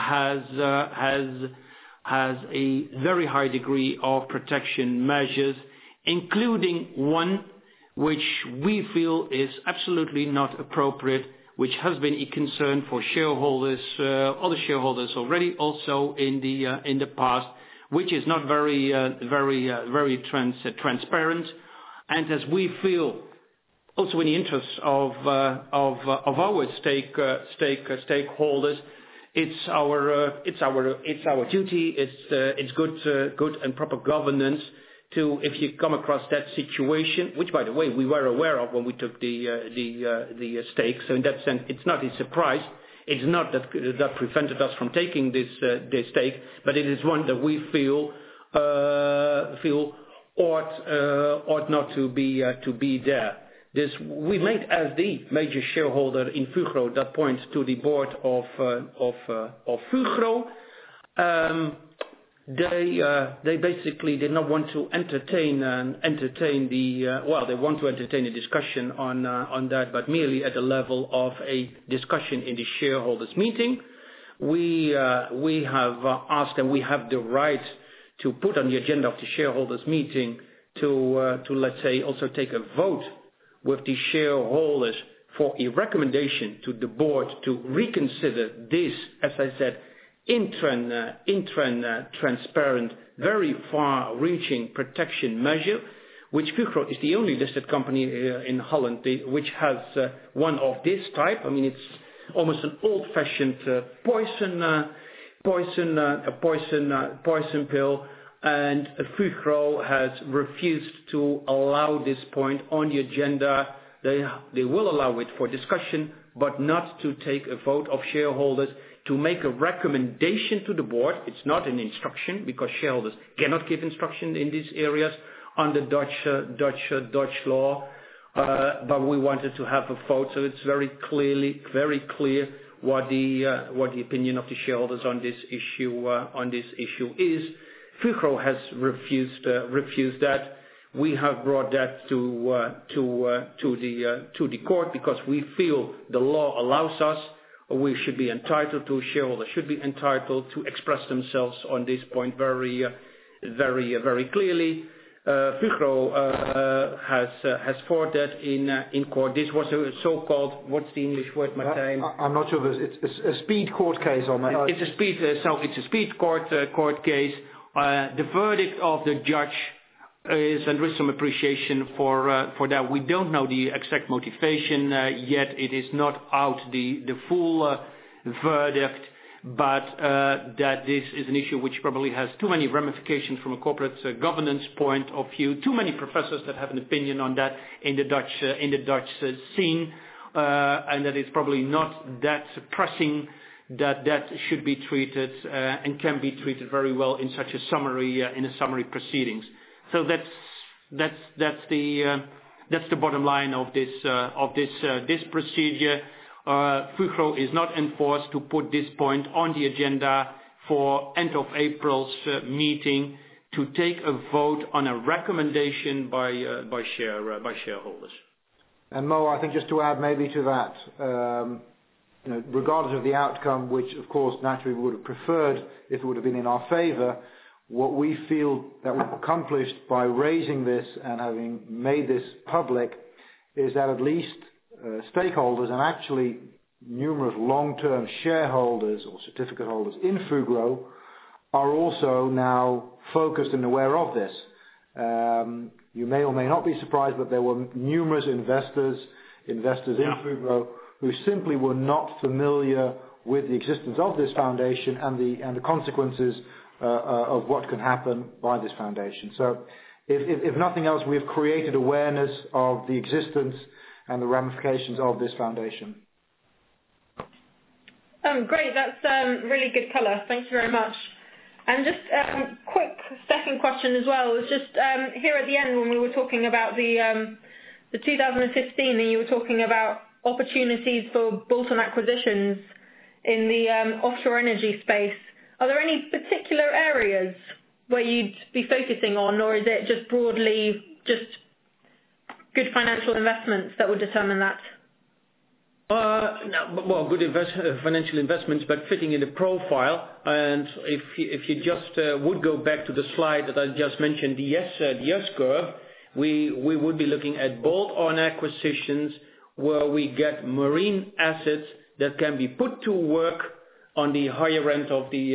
has a very high degree of protection measures, including one which we feel is absolutely not appropriate, which has been a concern for shareholders, other shareholders already, also in the past, which is not very transparent, and as we feel, also in the interests of our stakeholders, it's our duty, it's good and proper governance to, if you come across that situation, which by the way we were aware of when we took the stake. So in that sense, it's not a surprise. It's not that prevented us from taking this stake, but it is one that we feel ought not to be there. We made, as the major shareholder in Fugro, that point to the board of Fugro. They basically did not want to entertain they want to entertain a discussion on that, but merely at the level of a discussion in the shareholders meeting. We have asked, and we have the right to put on the agenda of the shareholders meeting to let's say also take a vote with the shareholders for a recommendation to the board to reconsider this, as I said, transparent, very far-reaching protection measure, which Fugro is the only listed company in Holland which has one of this type. I mean, it's almost an old-fashioned poison pill, and Fugro has refused to allow this point on the agenda. They will allow it for discussion, but not to take a vote of shareholders to make a recommendation to the board. It's not an instruction, because shareholders cannot give instruction in these areas under Dutch law. But we wanted to have a vote, so it's very clear what the opinion of the shareholders on this issue is. Fugro has refused that. We have brought that to the court because we feel the law allows us. We should be entitled to, shareholders should be entitled to express themselves on this point very clearly. Fugro has fought that in court. This was a so-called, what's the English word, Martijn? I'm not sure. It's a speed court case on that. It's a speed court case. The verdict of the judge is, and there is some appreciation for that. We don't know the exact motivation yet. It is not out the full verdict, but that this is an issue which probably has too many ramifications from a corporate governance point of view. Too many professors that have an opinion on that in the Dutch scene, and that it's probably not that pressing that should be treated and can be treated very well in such a summary proceedings. So that's the bottom line of this procedure. Fugro is not enforced to put this point on the agenda for end of April's meeting to take a vote on a recommendation by shareholders. And Mo, I think just to add maybe to that, regardless of the outcome, which of course naturally we would have preferred if it would have been in our favour, what we feel that we've accomplished by raising this and having made this public is that at least stakeholders and actually numerous long-term shareholders or certificate holders in Fugro are also now focused and aware of this. You may or may not be surprised, but there were numerous investors in Fugro who simply were not familiar with the existence of this foundation and the consequences of what can happen by this foundation. So if nothing else, we have created awareness of the existence and the ramifications of this foundation. Great, that's really good colour. Thank you very much. And just a quick second question as well. It was just here at the end when we were talking about the 2015 and you were talking about opportunities for bolt-on acquisitions in the offshore energy space. Are there any particular areas where you'd be focusing on, or is it just broadly just good financial investments that would determine that? No, well, good financial investments, but fitting in the profile. And if you just would go back to the slide that I just mentioned, the S curve, we would be looking at bolt-on acquisitions where we get marine assets that can be put to work on the higher end of the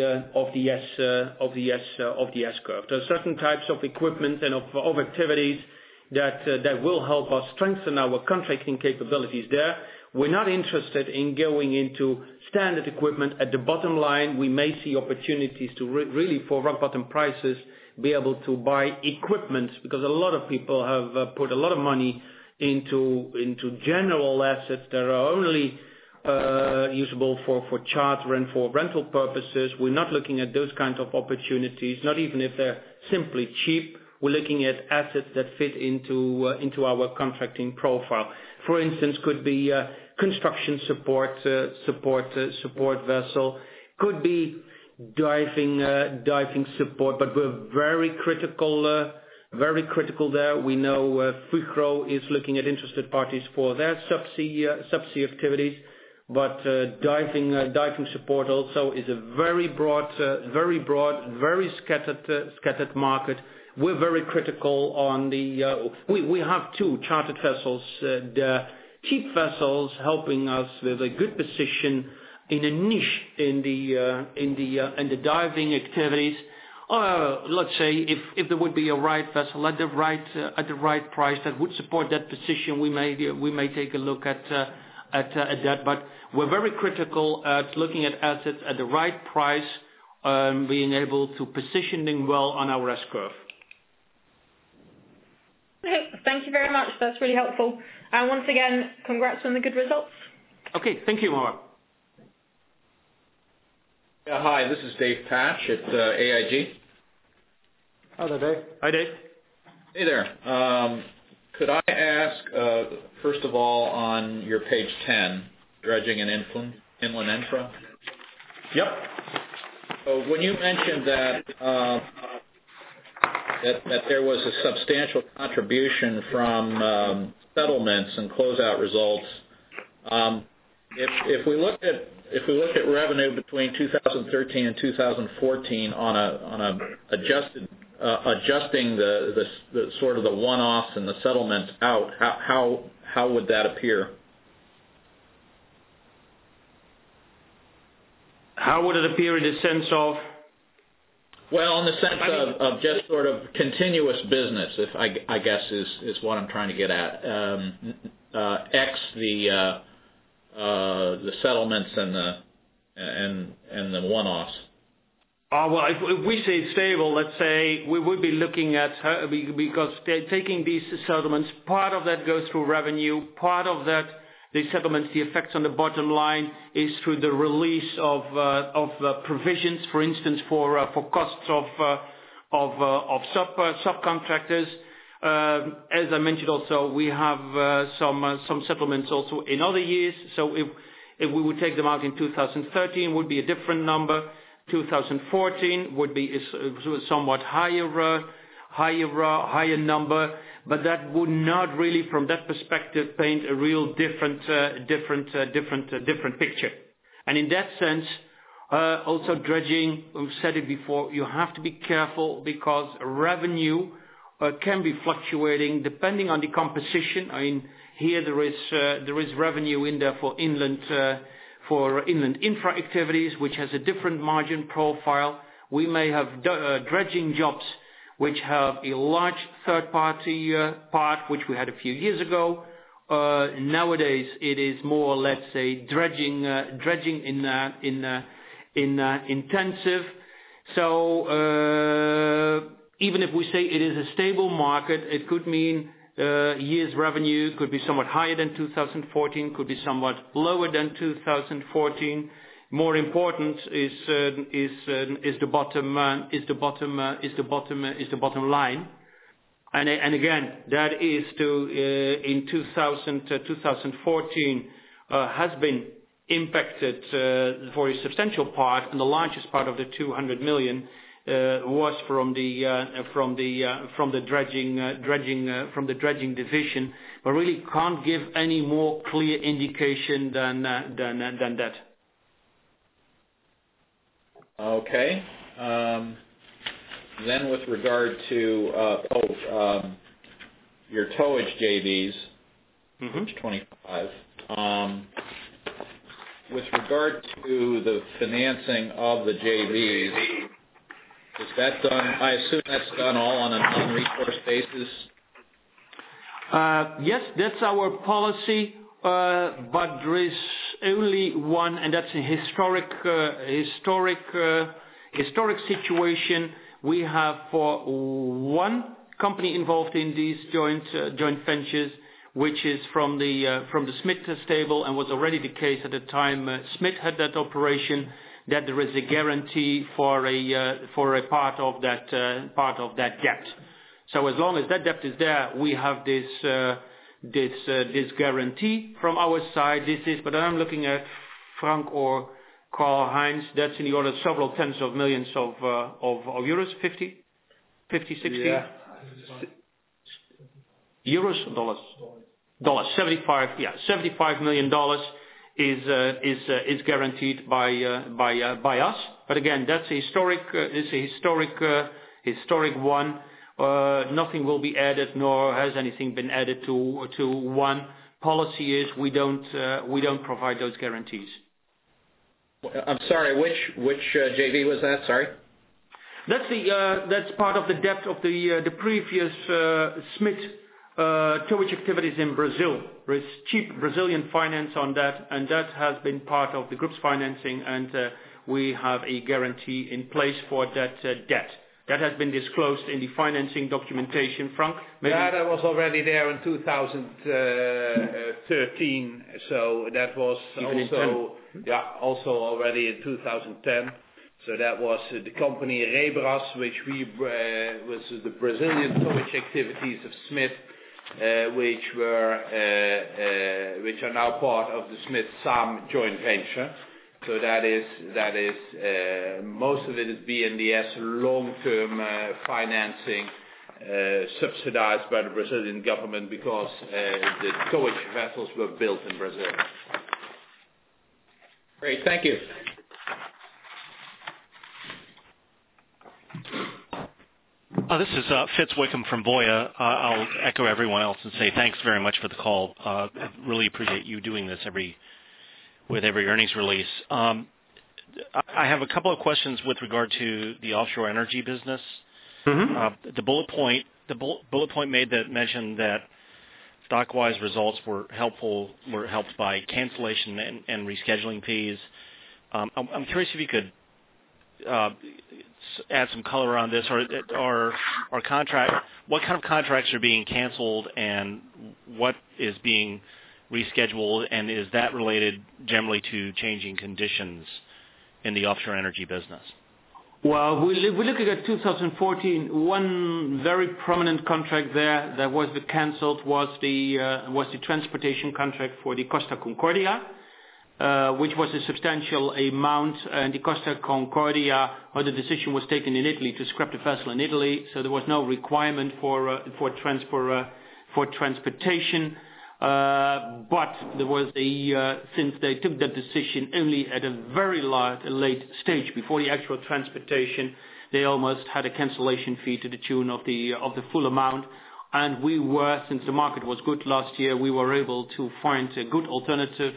S curve. There are certain types of equipment and of activities that will help us strengthen our contracting capabilities there. We're not interested in going into standard equipment. At the bottom line, we may see opportunities to really, for rock bottom prices, be able to buy equipment, because a lot of people have put a lot of money into general assets that are only usable for charter and for rental purposes. We're not looking at those kinds of opportunities, not even if they're simply cheap. We're looking at assets that fit into our contracting profile. For instance, could be construction support vessel, could be diving support, but we're very critical there. We know Fugro is looking at interested parties for their subsea activities, but diving support also is a very broad, very scattered market. We're very critical on the. We have two chartered vessels, the cheap vessels, helping us with a good position in a niche in the diving activities. Let's say if there would be a right vessel at the right price that would support that position, we may take a look at that. But we're very critical at looking at assets at the right price, being able to position them well on our S curve. Okay, thank you very much. That's really helpful. And once again, congrats on the good results. Okay, thank you, Mark. Yeah, hi, this is Dave Patch at AIG. Hi there, Dave. Hi, Dave. Hey there. Could I ask, first of all, on your page 10, dredging and inland infra? Yep. So when you mentioned that there was a substantial contribution from settlements and closeout results, if we look at revenue between 2013 and 2014 on adjusting the sort of the one-offs and the settlements out, how would that appear? How would it appear in the sense of? Well, in the sense of just sort of continuous business, if I guess is what I'm trying to get at. X the settlements and the one-offs. Well, if we say stable, let's say we would be looking at, because taking these settlements, part of that goes through revenue, part of that, the settlements, the effects on the bottom line is through the release of provisions, for instance, for costs of subcontractors. As I mentioned also, we have some settlements also in other years. So if we would take them out in 2013, it would be a different number. 2014 would be a somewhat higher number, but that would not really, from that perspective, paint a real different picture. And in that sense, also dredging, we've said it before, you have to be careful because revenue can be fluctuating depending on the composition. I mean, here there is revenue in there for inland infra activities, which has a different margin profile. We may have dredging jobs which have a large third-party part, which we had a few years ago. Nowadays, it is more, let's say, dredging intensive. So even if we say it is a stable market, it could mean year's revenue could be somewhat higher than 2014, could be somewhat lower than 2014. More important is the bottom line. And again, that is in 2014 has been impacted for a substantial part, and the largest part of the 200 million was from the dredging division, but really can't give any more clear indication than that. Okay. Then with regard to your towage JVs, page 25. With regard to the financing of the JVs, is that done? I assume that's done all on a non-recourse basis. Yes, that's our policy, but there is only one, and that's a historic situation. We have for one company involved in these joint ventures, which is from the Smith stable, and was already the case at the time Smith had that operation, that there is a guarantee for a part of that debt. So as long as that debt is there, we have this guarantee from our side. But I'm looking at Frank or Karl-Heinz. That's in the order of several tens of millions of euros, 50, 60? Yeah. Euros or dollars? Dollars. $75 million is guaranteed by us. But again, that's a historic one. Nothing will be added, nor has anything been added to one. Policy is we don't provide those guarantees. I'm sorry, which JV was that? Sorry. That's part of the debt of the previous Smith towage activities in Brazil. There is cheap Brazilian finance on that, and that has been part of the group's financing, and we have a guarantee in place for that debt. That has been disclosed in the financing documentation. Frank? Maybe? Yeah, that was already there in 2013, so that was also already in 2010. So that was the company Rebras, which was the Brazilian towage activities of Smith, which are now part of the Smith-SAM joint venture. So that is most of it is BNDES long-term financing, subsidized by the Brazilian government because the towage vessels were built in Brazil. Great, thank you. This is Fitz Wickham from Voya. I'll echo everyone else and say thanks very much for the call. I really appreciate you doing this with every earnings release. I have a couple of questions with regard to the offshore energy business. Mm-hmm. The bullet point made that mentioned that Stockwise results were helped by cancellation and rescheduling fees. I'm curious if you could add some color on this, or what kind of contracts are being canceled and what is being rescheduled, and is that related generally to changing conditions in the offshore energy business? Well, we're looking at 2014. One very prominent contract there that was cancelled was the transportation contract for the Costa Concordia. which was a substantial amount, and the Costa Concordia, or the decision was taken in Italy to scrap the vessel in Italy, so there was no requirement for transportation. But there was since they took that decision only at a very late stage before the actual transportation, they almost had a cancellation fee to the tune of the full amount. And we were, since the market was good last year, we were able to find a good alternative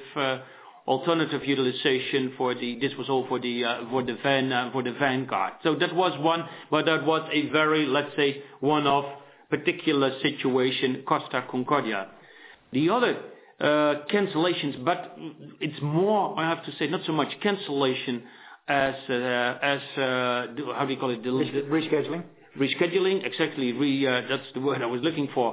utilization this was all for the Vanguard. So that was one, but that was a very, let's say, one-off particular situation, Costa Concordia. The other cancellations, but it's more, I have to say, not so much cancellation as how do you call it? Rescheduling. Rescheduling, exactly. That's the word I was looking for.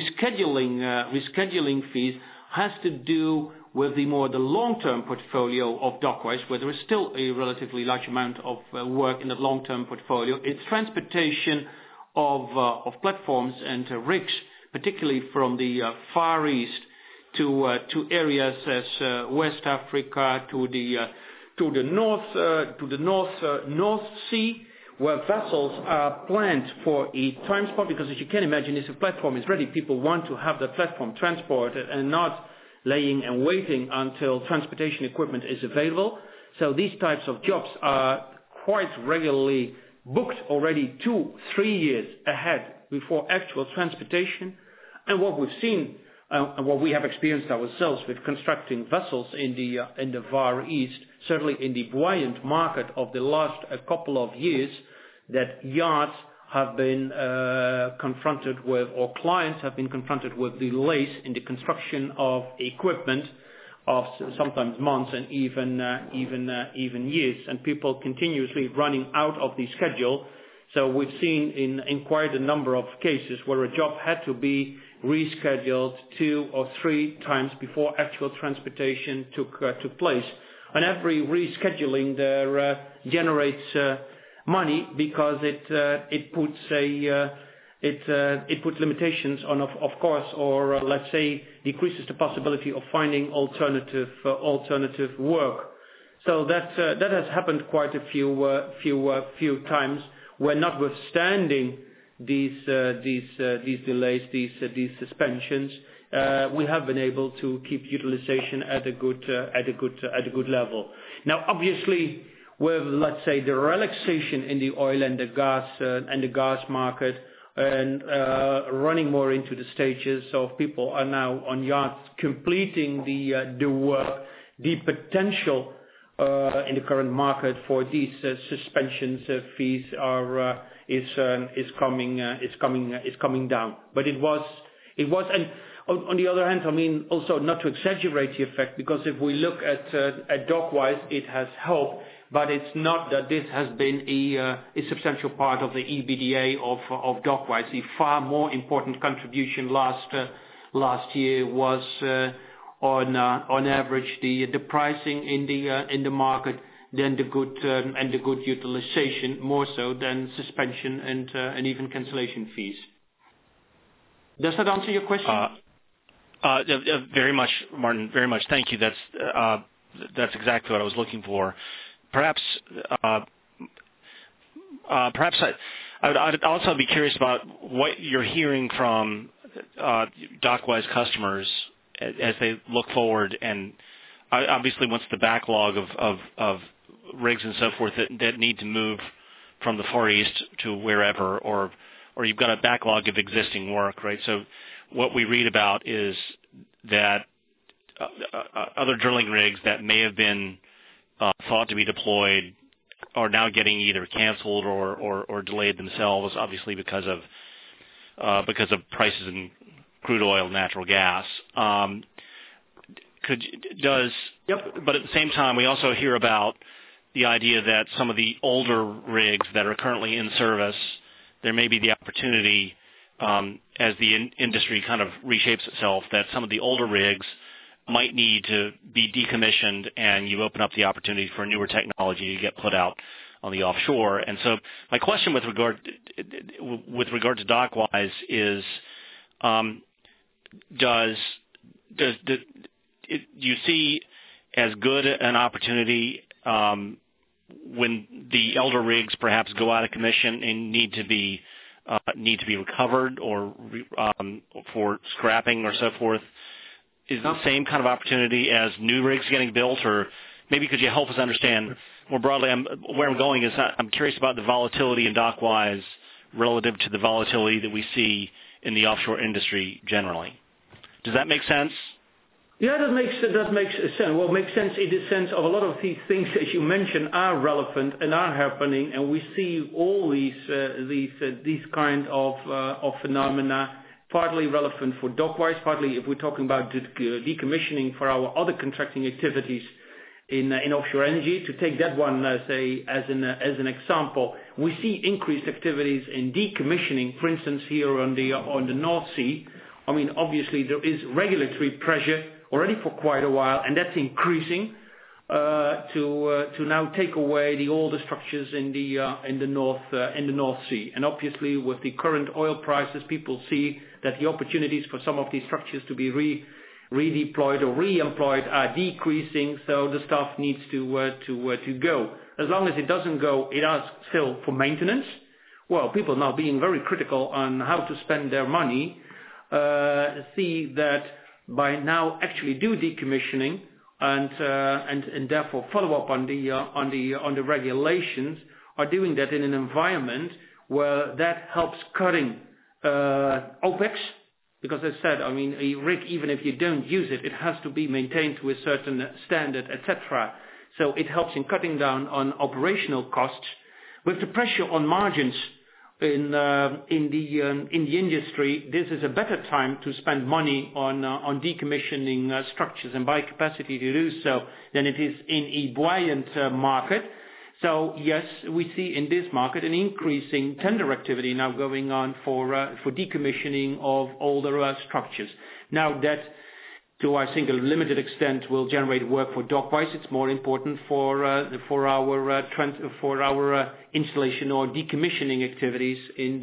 Rescheduling fees has to do with the long-term portfolio of Dockwise, where there is still a relatively large amount of work in that long-term portfolio. It's transportation of platforms and rigs, particularly from the Far East to areas as West Africa, to the North Sea, where vessels are planned for a time spot, because as you can imagine, if a platform is ready, people want to have that platform transported and not laying and waiting until transportation equipment is available. So these types of jobs are quite regularly booked already 2-3 years ahead before actual transportation. And what we've seen, and what we have experienced ourselves with constructing vessels in the Far East, certainly in the buoyant market of the last couple of years, that yards have been confronted with, or clients have been confronted with, delays in the construction of equipment of sometimes months and even years, and people continuously running out of the schedule. So we've seen in quite a number of cases where a job had to be rescheduled 2 or 3 times before actual transportation took place. And every rescheduling there generates money, because it puts limitations on, of course, or let's say decreases the possibility of finding alternative work. So that has happened quite a few times, where notwithstanding these delays, these suspensions, we have been able to keep utilization at a good level. Now, obviously, with, let's say, the relaxation in the oil and the gas market, and running more into the stages of people are now on yards completing the work, the potential in the current market for these suspensions fees is coming down. But it was, and on the other hand, I mean, also not to exaggerate the effect, because if we look at Dockwise, it has helped, but it's not that this has been a substantial part of the EBITDA of Dockwise. The far more important contribution last year was on average the pricing in the market, then the good utilization, more so than suspension and even cancellation fees. Does that answer your question? Very much, Martin. Very much. Thank you. That's exactly what I was looking for. Perhaps I'd also be curious about what you're hearing from Dockwise customers as they look forward, and obviously once the backlog of rigs and so forth that need to move from the Far East to wherever, or you've got a backlog of existing work, right? So what we read about is that other drilling rigs that may have been thought to be deployed are now getting either canceled or delayed themselves, obviously because of prices in crude oil, natural gas. But at the same time, we also hear about the idea that some of the older rigs that are currently in service, there may be the opportunity, as the industry kind of reshapes itself, that some of the older rigs might need to be decommissioned, and you open up the opportunity for newer technology to get put out on the offshore. And so my question with regard to Dockwise is, do you see as good an opportunity when the elder rigs perhaps go out of commission and need to be recovered or for scrapping or so forth? Is the same kind of opportunity as new rigs getting built, or maybe could you help us understand more broadly? Where I'm going is I'm curious about the volatility in Dockwise relative to the volatility that we see in the offshore industry generally. Does that make sense? Yeah, that makes sense. Well, it makes sense in the sense of a lot of these things, as you mentioned, are relevant and are happening, and we see all these kind of phenomena, partly relevant for Dockwise, partly if we're talking about decommissioning for our other contracting activities in offshore energy. To take that one, say, as an example, we see increased activities in decommissioning, for instance, here on the North Sea. I mean, obviously there is regulatory pressure already for quite a while, and that's increasing to now take away the older structures in the North Sea. And obviously, with the current oil prices, people see that the opportunities for some of these structures to be redeployed or re-employed are decreasing. So the stuff needs to go. As long as it doesn't go, it asks still for maintenance. Well, people now being very critical on how to spend their money see that by now actually do decommissioning and therefore follow up on the regulations, are doing that in an environment where that helps cutting OPEX, because as I said, I mean, a rig, even if you don't use it, it has to be maintained to a certain standard, etc. So it helps in cutting down on operational costs. With the pressure on margins in the industry, this is a better time to spend money on decommissioning structures and buy capacity to do so than it is in a buoyant market. So yes, we see in this market an increasing tender activity now going on for decommissioning of older structures. Now that, to I think a limited extent, will generate work for Dockwise. It's more important for our installation or decommissioning activities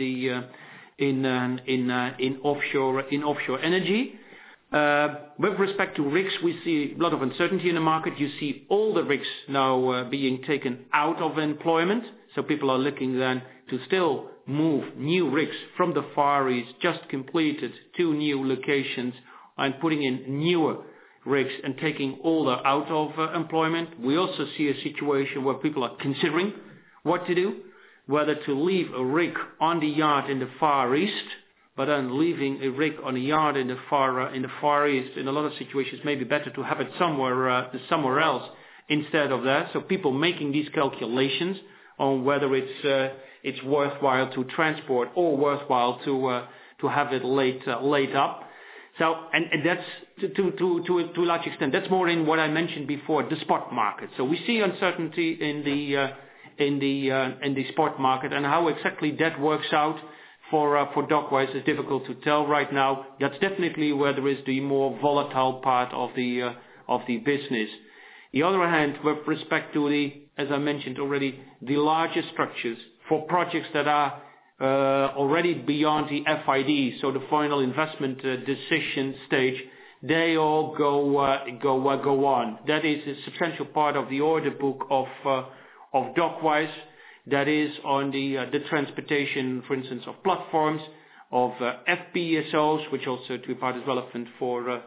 in offshore energy. With respect to rigs, we see a lot of uncertainty in the market. You see all the rigs now being taken out of employment. So people are looking then to still move new rigs from the Far East, just completed, to new locations, and putting in newer rigs and taking older out of employment. We also see a situation where people are considering what to do, whether to leave a rig on the yard in the Far East, but then leaving a rig on a yard in the Far East, in a lot of situations, may be better to have it somewhere else instead of that. So people making these calculations on whether it's worthwhile to transport or worthwhile to have it laid up. So, and that's to a large extent, that's more in what I mentioned before, the spot market. So we see uncertainty in the spot market, and how exactly that works out for Dockwise is difficult to tell right now. That's definitely where there is the more volatile part of the business. The other hand, with respect to as I mentioned already, the larger structures for projects that are already beyond the FID, so the final investment decision stage, they all go on. That is a substantial part of the order book of Dockwise. That is on the transportation, for instance, of platforms, of FPSOs, which also to a part is relevant for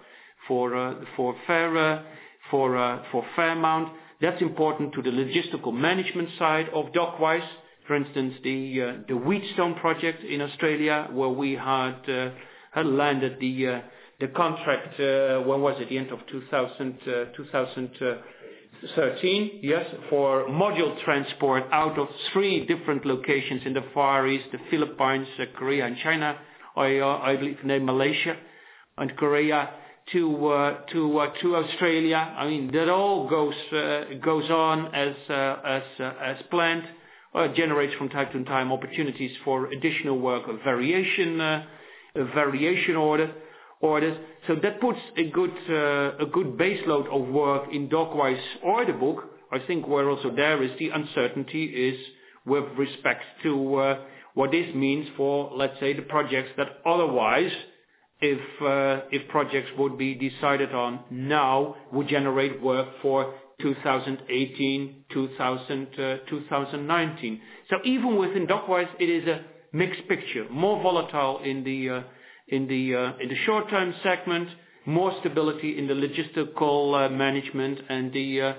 Fairmount. That's important to the logistical management side of Dockwise. For instance, the Wheatstone project in Australia, where we had landed the contract. When was it? The end of 2013. Yes, for module transport out of 3 different locations in the Far East: the Philippines, Korea, and China. I believe named Malaysia and Korea to Australia. I mean, that all goes on as planned. Generates from time to time opportunities for additional work, a variation orders. So that puts a good baseload of work in Dockwise order book. I think where also there is the uncertainty is with respect to what this means for, let's say, the projects that otherwise if projects would be decided on now would generate work for 2018, 2019. So even within Dockwise, it is a mixed picture, more volatile in the short-term segment, more stability in the logistical management and the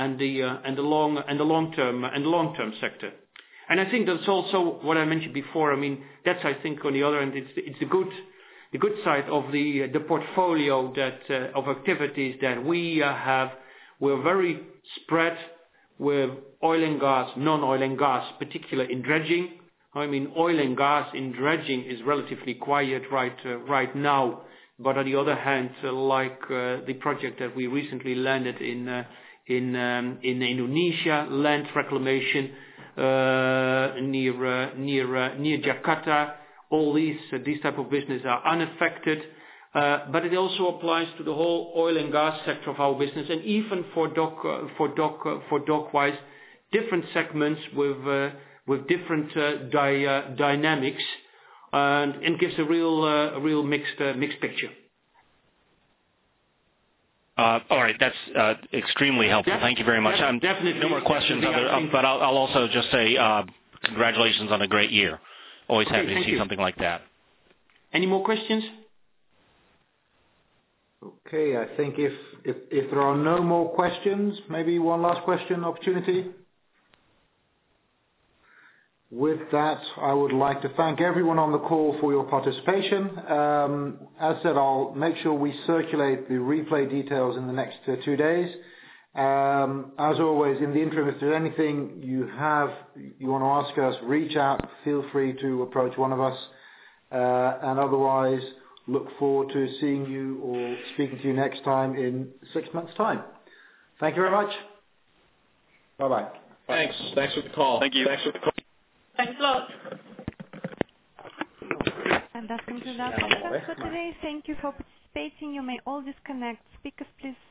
long-term sector. And I think that's also what I mentioned before. I mean, that's, I think, on the other end, it's the good side of the portfolio of activities that we have. We're very spread with oil and gas, non-oil and gas, particularly in dredging. I mean, oil and gas in dredging is relatively quiet right now. But on the other hand, like the project that we recently landed in Indonesia, land reclamation near Jakarta, all these type of business are unaffected. But it also applies to the whole oil and gas sector of our business, and even for Dockwise, different segments with different dynamics, and gives a real mixed picture. All right, that's extremely helpful. Thank you very much. Definitely. No more questions, but I'll also just say congratulations on a great year. Always happy to see something like that. Any more questions? Okay, I think if there are no more questions, maybe one last question opportunity. With that, I would like to thank everyone on the call for your participation. As said, I'll make sure we circulate the replay details in the next 2 days. As always, in the interim, if there's anything you want to ask us, reach out, feel free to approach one of us. And otherwise, look forward to seeing you or speaking to you next time in 6 months' time. Thank you very much. Bye-bye. Thanks for the call. Thank you. Thanks a lot. And that concludes our conference for today. Thank you for participating. You may all disconnect. Speakers, please